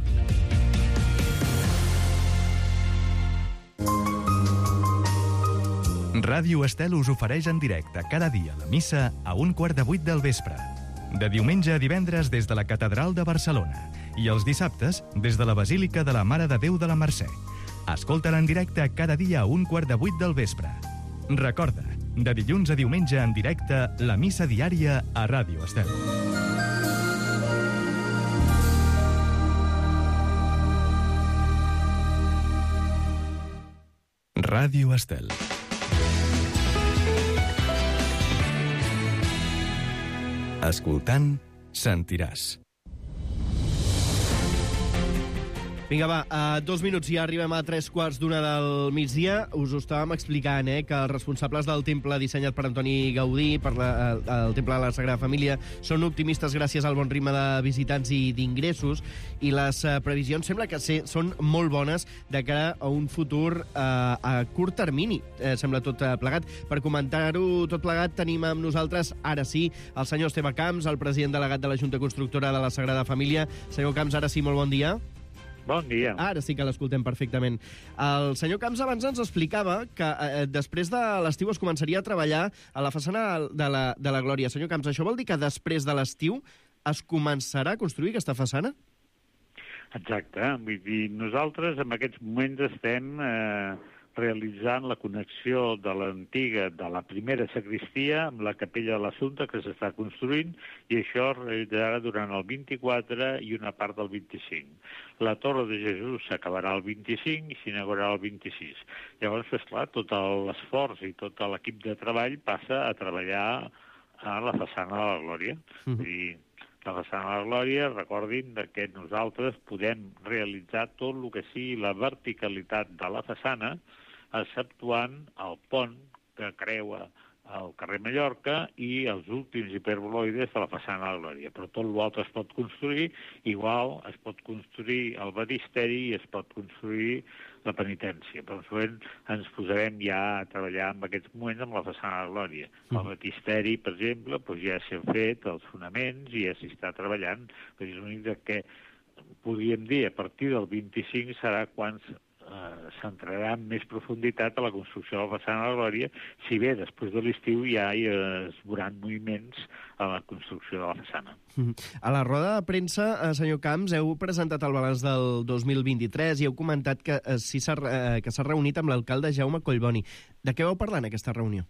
Ràdio Estel us ofereix en directe cada dia la missa a 7:45 del vespre. De diumenge a divendres des de la Catedral de Barcelona i els dissabtes des de la Basílica de la Mare de Déu de la Mercè. Escolta-la en directe cada dia a 7:45 del vespre. Recorda, de dilluns a diumenge en directe, la missa diària a Ràdio Estel. Ràdio Estel. Escoltant, sentiràs. Vinga, va, a 2 minuts ja arribem a 3:15 del migdia. Us ho estàvem explicant, que els responsables del temple dissenyat per Antoni Gaudí, per el temple de la Sagrada Família, són optimistes gràcies al bon ritme de visitants i d'ingressos, i les previsions sembla que són molt bones de cara a un futur a curt termini, sembla tot plegat. Per comentar-ho tot plegat tenim amb nosaltres, ara sí, el senyor Esteve Camps, el president delegat de la Junta Constructora de la Sagrada Família. Senyor Camps, ara sí, molt bon dia. Bon dia. Ara sí que l'escoltem perfectament. El senyor Camps abans ens explicava que després de l'estiu es començaria a treballar a la façana de la Glòria. Senyor Camps, això vol dir que després de l'estiu es començarà a construir aquesta façana? Exacte. Vull dir, nosaltres en aquests moments estem realitzant la connexió de l'antiga, de la primera sagristia amb la capella de l'Assumpta que s'està construint, i això es realitzarà durant el 24 i una part del 25. La Torre de Jesús s'acabarà el 25 i s'inaugurarà el 26. Llavors, esclar, tot l'esforç i tot l'equip de treball passa a treballar a la façana de la Glòria. Vull dir, la façana de la Glòria, recordin que nosaltres podem realitzar tot el que sigui la verticalitat de la façana, exceptuant el pont que creua el carrer Mallorca i els últims hiperboloides de la façana de la Glòria. Però tot l'altre es pot construir, igual es pot construir el batisteri i es pot construir la penitència. Per tant, ens posarem ja a treballar en aquests moments amb la façana de la Glòria. El batisteri, per exemple, doncs ja s'han fet els fonaments i ja s'hi està treballant. És l'únic que podríem dir a partir del 25 serà quan s'entrarà amb més profunditat a la construcció de la façana de la Glòria, si bé després de l'estiu ja es veuran moviments a la construcció de la façana. A la roda de premsa, senyor Camps, heu presentat el balanç del 2023 i heu comentat que s'ha reunit amb l'alcalde Jaume Collboni. De què vau parlar en aquesta reunió?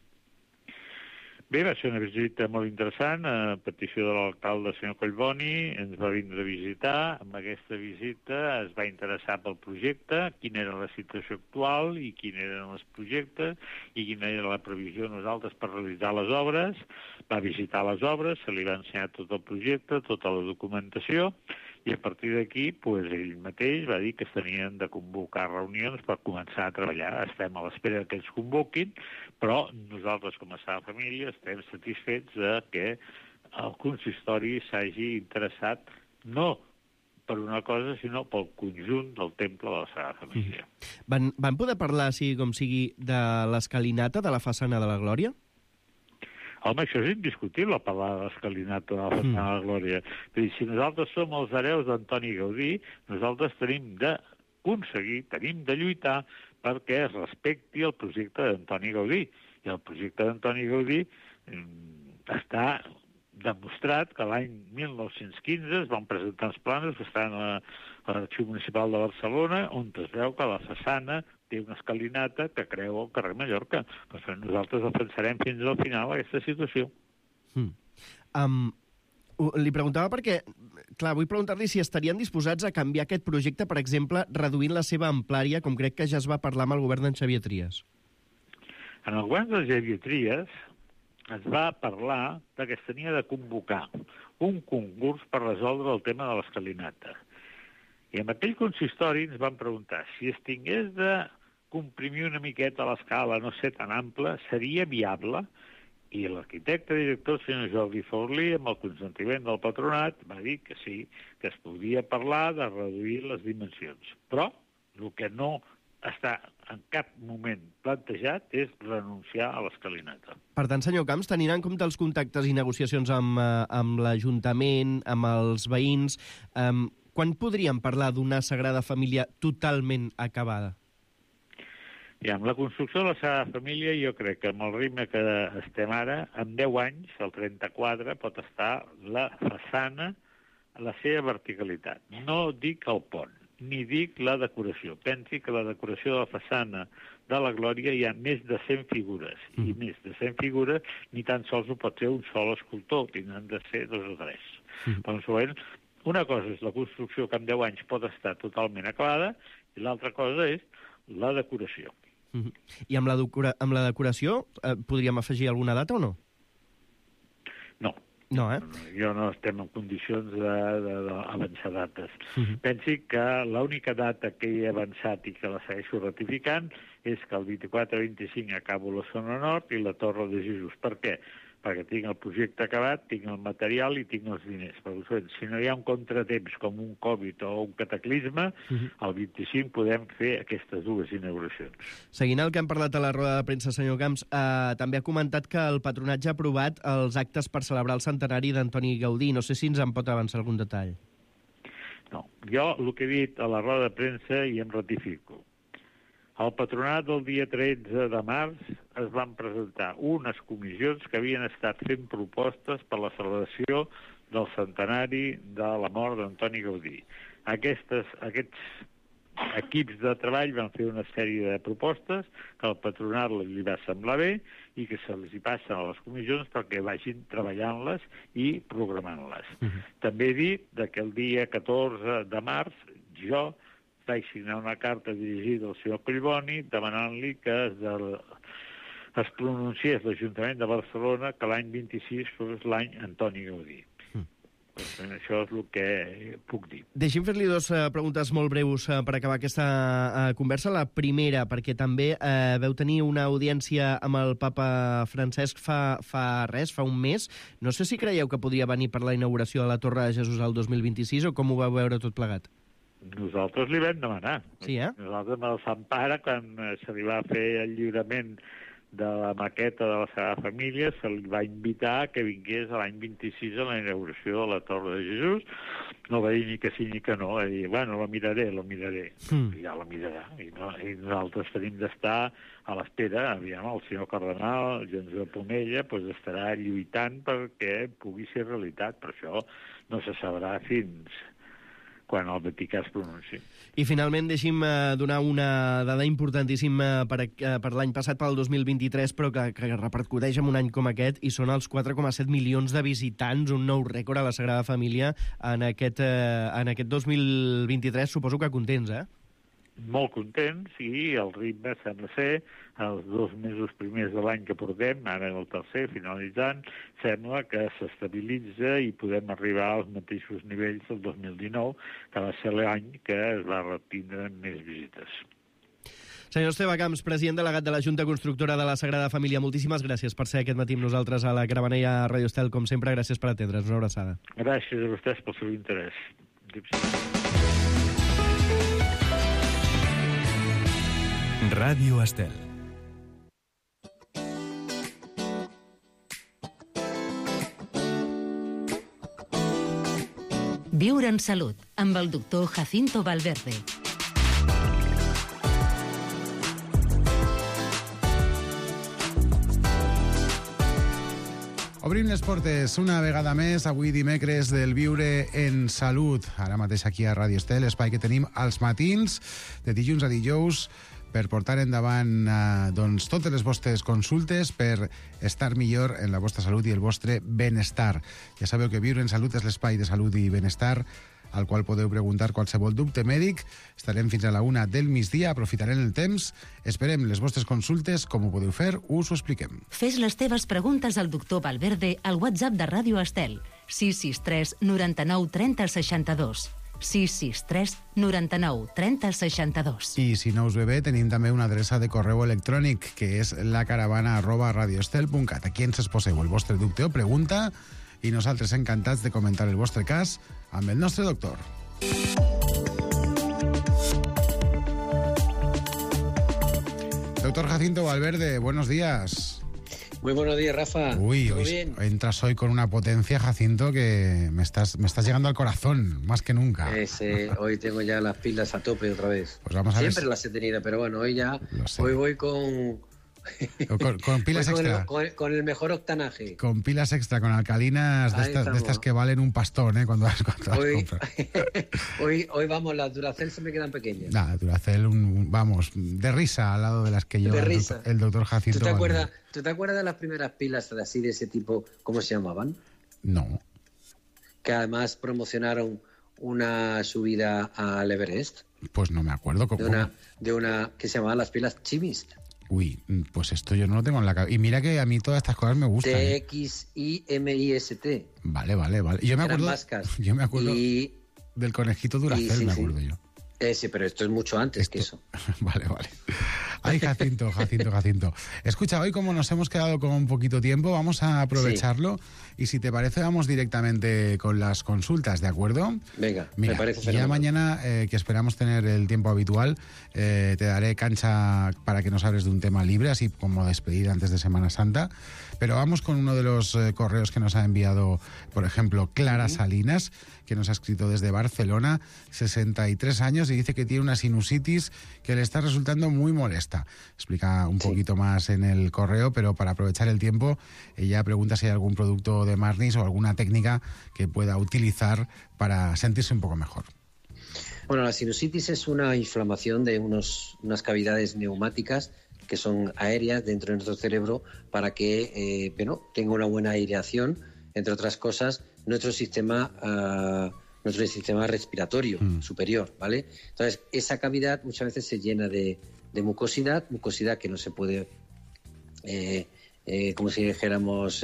Bé, va ser una visita molt interessant, a petició de l'alcalde, senyor Collboni, ens va vindre a visitar. Amb aquesta visita es va interessar pel projecte, quina era la situació actual i quins eren els projectes i quina era la previsió nosaltres per realitzar les obres. Va visitar les obres, se li va ensenyar tot el projecte, tota la documentació, i a partir d'aquí ell mateix va dir que es tenien de convocar reunions per començar a treballar. Estem a l'espera que ens convoquin, però nosaltres, com a Sagrada Família, estem satisfets que el consistori s'hagi interessat no per una cosa, sinó pel conjunt del temple de la Sagrada Família. Van poder parlar, sigui com sigui, de l'escalinata de la façana de la Glòria? Home, això és indiscutible, parlar de l'escalinata de la façana de la Glòria. Si nosaltres som els hereus d'Antoni Gaudí, nosaltres tenim d'aconseguir, tenim de lluitar perquè es respecti el projecte d'Antoni Gaudí. I el projecte d'Antoni Gaudí està demostrat que l'any 1915 es van presentar els plans que estan a l'Arxiu Municipal de Barcelona, on es veu que la façana té una escalinata que creu el carrer Mallorca. Per tant, nosaltres defensarem fins al final aquesta situació. Li preguntava perquè, clar, vull preguntar-li si estarien disposats a canviar aquest projecte, per exemple, reduint la seva amplària, com crec que ja es va parlar amb el govern d'en Xavier Trias. En el govern de Xavier Trias es va parlar que es tenia de convocar un concurs per resoldre el tema de l'escalinata. I amb aquell consistori ens van preguntar si es tingués de comprimir una miqueta l'escala, no ser tan ampla, seria viable? I l'arquitecte director, el senyor Jordi Forlí, amb el consentiment del patronat, va dir que sí, que es podia parlar de reduir les dimensions. Però el que no està en cap moment plantejat és renunciar a l'escalinata. Per tant, senyor Camps, tenint en compte els contactes i negociacions amb l'Ajuntament, amb els veïns, quan podríem parlar d'una Sagrada Família totalment acabada? I amb la construcció de la Sagrada Família, jo crec que amb el ritme que estem ara, en 10 anys, el 34, pot estar la façana a la seva verticalitat. No dic el pont, ni dic la decoració. Pensi que la decoració de la façana de la Glòria hi ha més de 100 figures, i més de 100 figures ni tan sols ho pot ser un sol escultor, tindran de ser 2 o 3. Per tant, una cosa és la construcció que en 10 anys pot estar totalment acabada, i l'altra cosa és la decoració. I amb la decoració podríem afegir alguna data o no? No. No, Jo no estem en condicions d'avançar dates. Pensi que l'única data que he avançat i que la segueixo ratificant és que el 24-25 acabo la zona nord i la Torre de Jesús. Per què? Perquè tinc el projecte acabat, tinc el material i tinc els diners. Però si no hi ha un contratemps com un Covid o un cataclisme, el 25 podem fer aquestes 2 inauguracions. Seguint el que hem parlat a la roda de premsa, senyor Camps, també ha comentat que el patronatge ha aprovat els actes per celebrar el centenari d'Antoni Gaudí. No sé si ens en pot avançar algun detall. No, jo el que he dit a la roda de premsa i em ratifico. Al patronat del dia 13 de març es van presentar unes comissions que havien estat fent propostes per la celebració del centenari de la mort d'Antoni Gaudí. Aquests equips de treball van fer una sèrie de propostes que al patronat li va semblar bé i que se'ls hi passen a les comissions perquè vagin treballant-les i programant-les. També he dit que el dia 14 de març jo vaig signar una carta dirigida al senyor Collboni demanant-li que es pronunciés l'Ajuntament de Barcelona que l'any 26 fos l'any Antoni Gaudí. Això és el que puc dir. Deixi'm fer-li dues preguntes molt breus per acabar aquesta conversa. La primera, perquè també veu tenir una audiència amb el papa Francesc fa un mes. No sé si creieu que podria venir per la inauguració de la Torre de Jesús al 2026 o com ho vau veure tot plegat? Nosaltres li vam demanar. Sí, Nosaltres amb el Sant Pare, quan se li va fer el lliurament de la maqueta de la Sagrada Família, se li va invitar que vingués l'any 26 a la inauguració de la Torre de Jesús. No va dir ni que sí ni que no, va dir, bueno, lo miraré. I ja la mirarà. I nosaltres tenim d'estar a l'espera. Aviam, el senyor Cardenal, el Josep Pomella, estarà lluitant perquè pugui ser realitat. Per això no se sabrà fins quan el Vaticà es pronunciï. I finalment deixi'm donar una dada importantíssima per l'any passat, pel 2023, però que repercuteix en un any com aquest, i són els 4,7 milions de visitants, un nou rècord a la Sagrada Família en aquest 2023. Suposo que contents, Molt contents, i el ritme sembla ser, els 2 mesos primers de l'any que portem, ara el tercer, finalitzant, sembla que s'estabilitza i podem arribar als mateixos nivells del 2019, que va ser l'any que es va retindre més visites. Senyor Esteve Camps, president delegat de la Junta Constructora de la Sagrada Família, moltíssimes gràcies per ser aquest matí amb nosaltres a la Caravanella Ràdio Estel. Com sempre, gràcies per atendre's. Una abraçada. Gràcies a vostès pel seu interès. Ràdio Estel. Viure en salut, amb el doctor Jacinto Valverde. Obrim les portes una vegada més, avui dimecres, del Viure en Salut. Ara mateix aquí a Ràdio Estel, espai que tenim als matins, de dilluns a dijous, per portar endavant totes les vostres consultes per estar millor en la vostra salut i el vostre benestar. Ja sabeu que Viure en Salut és l'espai de salut i benestar al qual podeu preguntar qualsevol dubte mèdic. Estarem fins a la 1 del migdia, aprofitarem el temps, esperem les vostres consultes, com ho podeu fer, us ho expliquem. Fes les teves preguntes al doctor Valverde al WhatsApp de Ràdio Estel, 663 99 30 62. 663 99 30 62. I si no us ve bé, tenim també una adreça de correu electrònic, que és lacaravana@radioestel.cat. Aquí ens exposeu el vostre dubte o pregunta i nosaltres encantats de comentar el vostre cas amb el nostre doctor. Doctor Jacinto Valverde, buenos días. Muy buenos días, Rafa. Uy, ¿Todo hoy bien? entras hoy con una potencia, Jacinto, que me estás llegando al corazón, más que nunca. Hoy tengo ya las pilas a tope otra vez. Pues vamos a ver Siempre las he tenido, pero bueno, hoy ya sé. hoy voy con pilas extra. Con el mejor octanaje. Con pilas extra, con alcalinas de estas que valen un pastón, cuando las compras. Hoy vamos, las Duracell se me quedan pequeñas. Nada, Duracell, vamos, de risa al lado de las que lleva el doctor Jacinto. ¿Tú te acuerdas de las primeras pilas así de ese tipo, cómo se llamaban? No. Que además promocionaron una subida al Everest. Pues no me acuerdo. De una que se llamaban las pilas Chimis. Uy, pues esto yo no lo tengo en la cabeza. Y mira que a mí todas estas cosas me gustan. TXIMIST. Vale. Yo me acuerdo del conejito Duracell, me acuerdo yo. Sí, pero esto es mucho antes que eso. Vale. Ay, Jacinto. Escucha, hoy como nos hemos quedado con un poquito tiempo, vamos a aprovecharlo y si te parece vamos directamente con las consultas, ¿de acuerdo? Venga, mira, me parece fenomenal. Ya mañana, que esperamos tener el tiempo habitual, te daré cancha para que nos hables de un tema libre, así como despedida antes de Semana Santa. Pero vamos con uno de los correos que nos ha enviado, por ejemplo, Clara Salinas, que nos ha escrito desde Barcelona, 63 años, y dice que tiene una sinusitis que le está resultando muy molesta. Explica un poquito más en el correo, pero para aprovechar el tiempo, ella pregunta si hay algún producto de Marnis o alguna técnica que pueda utilizar para sentirse un poco mejor. Bueno, la sinusitis es una inflamación de unas cavidades neumáticas que son aéreas dentro de nuestro cerebro para que tenga una buena aireación, entre otras cosas, nuestro sistema respiratorio superior, ¿vale? Entonces, esa cavidad muchas veces se llena de mucosidad que no se puede, como si dijéramos,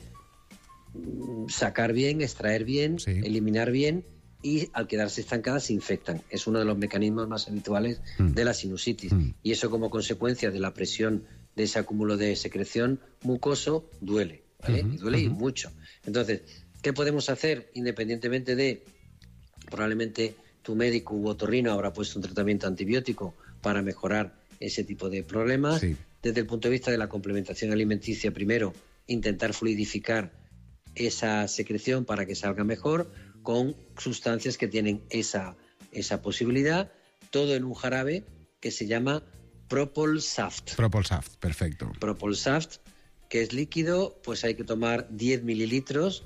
sacar bien, extraer bien, eliminar bien, y al quedarse estancadas se infectan. Es uno de los mecanismos más habituales de la sinusitis. Y eso, como consecuencia de la presión de ese acúmulo de secreción mucoso, duele, ¿vale? Y duele y mucho. Entonces, ¿qué podemos hacer? Independientemente de, probablemente tu médico u otorrino habrá puesto un tratamiento antibiótico para mejorar ese tipo de problemas. Desde el punto de vista de la complementación alimenticia, primero, intentar fluidificar esa secreción para que salga mejor, con sustancias que tienen esa posibilidad, todo en un jarabe que se llama Propolsaft. Propolsaft, perfecto. Propolsaft, que es líquido, pues hay que tomar 10 mililitros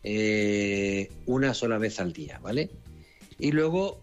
una sola vez al día, ¿vale? Y luego,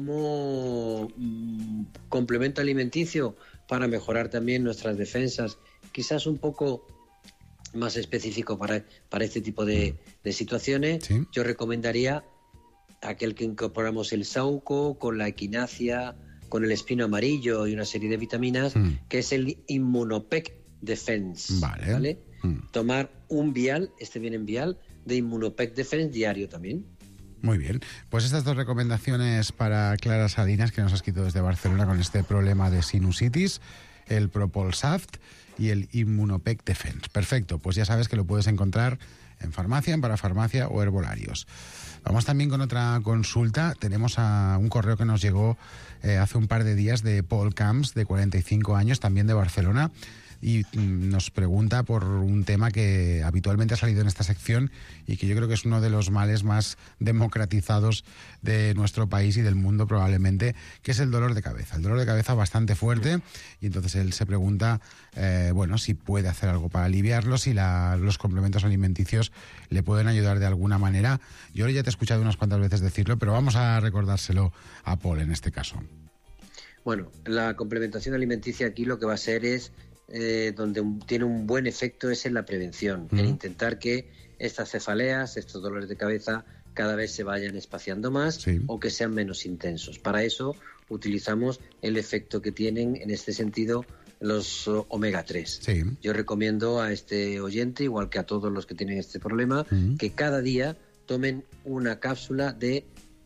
como complemento alimenticio para mejorar también nuestras defensas, quizás un poco más específico para este tipo de situaciones, yo recomendaría aquel que incorporamos el saúco con la equinacia, con el espino amarillo y una serie de vitaminas, que es el Immunopec Defense. ¿Vale? Tomar un vial, viene en vial, de Immunopec Defense diario también. Muy bien, pues estas dos recomendaciones para Clara Salinas, que nos ha escrito desde Barcelona con este problema de sinusitis, el Propolsaft y el Immunopec Defense. Perfecto, pues ya sabes que lo puedes encontrar en farmacia, en parafarmacia o herbolarios. Vamos también con otra consulta. Tenemos a un correo que nos llegó hace un par de días de Paul Camps, de 45 años, también de Barcelona, y nos pregunta por un tema que habitualmente ha salido en esta sección y que yo creo que es uno de los males más democratizados de nuestro país y del mundo probablemente, que es el dolor de cabeza. El dolor de cabeza bastante fuerte, y entonces él se pregunta si puede hacer algo para aliviarlo, si los complementos alimenticios le pueden ayudar de alguna manera. Yo ya te he escuchado unas cuantas veces decirlo, pero vamos a recordárselo a Paul en este caso. Bueno, la complementación alimenticia aquí lo que va a ser es donde tiene un buen efecto es en la prevención, en intentar que estas cefaleas, estos dolores de cabeza, cada vez se vayan espaciando más o que sean menos intensos. Para eso utilizamos el efecto que tienen en este sentido los omega 3. Yo recomiendo a este oyente, igual que a todos los que tienen este problema, que cada día tomen una cápsula de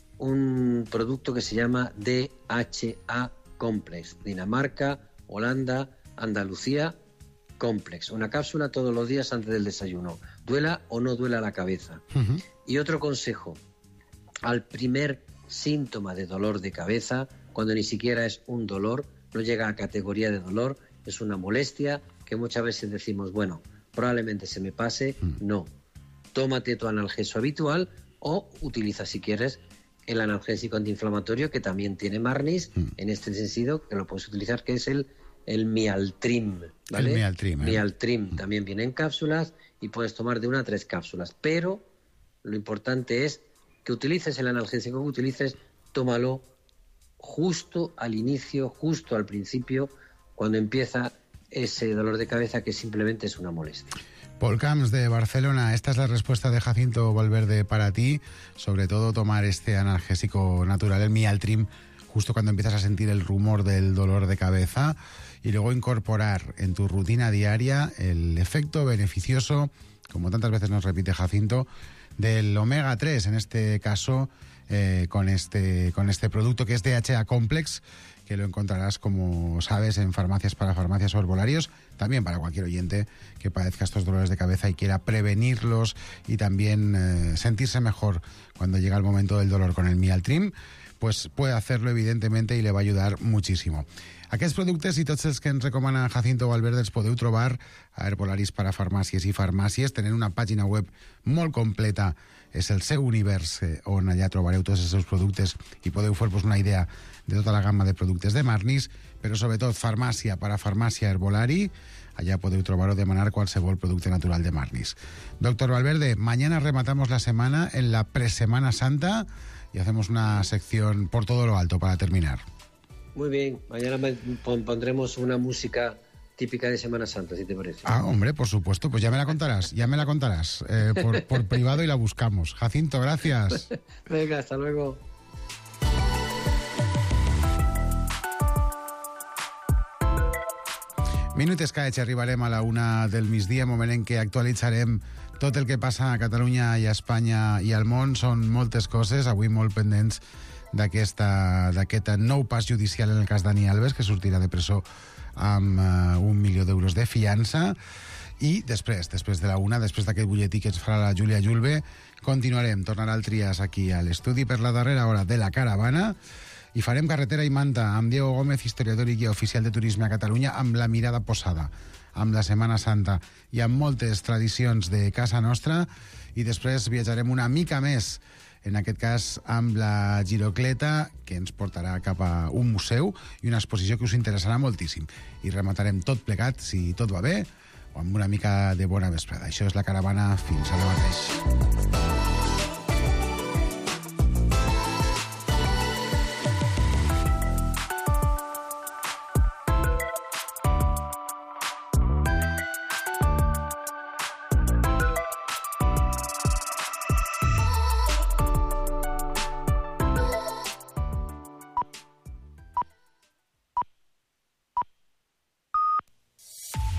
un producto que se llama DHA Complex, Dinamarca, Holanda, Andalucía Complex. Una cápsula todos los días antes del desayuno, duela o no duela la cabeza. Y otro consejo, al primer síntoma de dolor de cabeza, cuando ni siquiera es un dolor, no llega a categoría de dolor, es una molestia que muchas veces decimos, bueno, probablemente se me pase. No, tómate tu analgésico habitual o utiliza, si quieres, el analgésico antiinflamatorio que también tiene Marnis, en este sentido, que lo puedes utilizar, que es el Mialtrim, ¿vale? El Mialtrim, Mialtrim también viene en cápsulas y puedes tomar de 1 a 3 cápsulas, pero lo importante es que utilices el analgésico que utilices, tómalo justo al inicio, justo al principio, cuando empieza ese dolor de cabeza que simplemente es una molestia. Paul Camps de Barcelona, esta es la respuesta de Jacinto Valverde para ti, sobre todo tomar este analgésico natural, el Mialtrim, justo cuando empiezas a sentir el rumor del dolor de cabeza, y luego incorporar en tu rutina diaria el efecto beneficioso, como tantas veces nos repite Jacinto, del omega 3, en este caso con este producto que es DHA Complex, que lo encontrarás, como sabes, en farmacias, parafarmacias o herbolarios, también para cualquier oyente que padezca estos dolores de cabeza y quiera prevenirlos y también sentirse mejor cuando llega el momento del dolor con el Mialtrim, pues puede hacerlo evidentemente y le va a ayudar muchísimo. Aquests productes i tots els que ens recomana Jacinto Valverde els podeu trobar a Herbolaris, Parafarmàcies i Farmàcies. Tenen una pàgina web molt completa, és el seu univers, on allà trobareu tots els seus productes i podeu fer-vos una idea de tota la gamma de productes de Marnis, però sobretot farmàcia, parafarmàcia, herbolari, allá podeu trobar o demanar qualsevol producte natural de Marnis. Doctor Valverde, mañana rematamos la semana en la pre-Semana Santa y hacemos una sección por todo lo alto para terminar. Muy bien, mañana pondremos una música típica de Semana Santa, si te parece. Ah, hombre, por supuesto, pues ya me la contarás por privado y la buscamos. Jacinto, gracias. Venga, hasta luego. Minut escaig, arribarem a la 1 del migdia, moment en què actualitzarem tot el que passa a Catalunya i a Espanya i al món. Són moltes coses, avui molt pendents d'aquest nou pas judicial en el cas Dani Alves, que sortirà de presó amb 1 milió d'euros de fiança. I després de la 1, després d'aquest butlletí que ens farà la Júlia Julve, continuarem, tornarà el Trias aquí a l'estudi per la darrera hora de la caravana i farem carretera i manta amb Diego Gómez, historiador i guia oficial de turisme a Catalunya, amb la mirada posada amb la Setmana Santa i amb moltes tradicions de casa nostra. I després viatjarem una mica més, en aquest cas amb la Girocleta, que ens portarà cap a un museu i una exposició que us interessarà moltíssim. I rematarem tot plegat, si tot va bé, o amb una mica de bona vesprada. Això és la caravana. Fins ara mateix.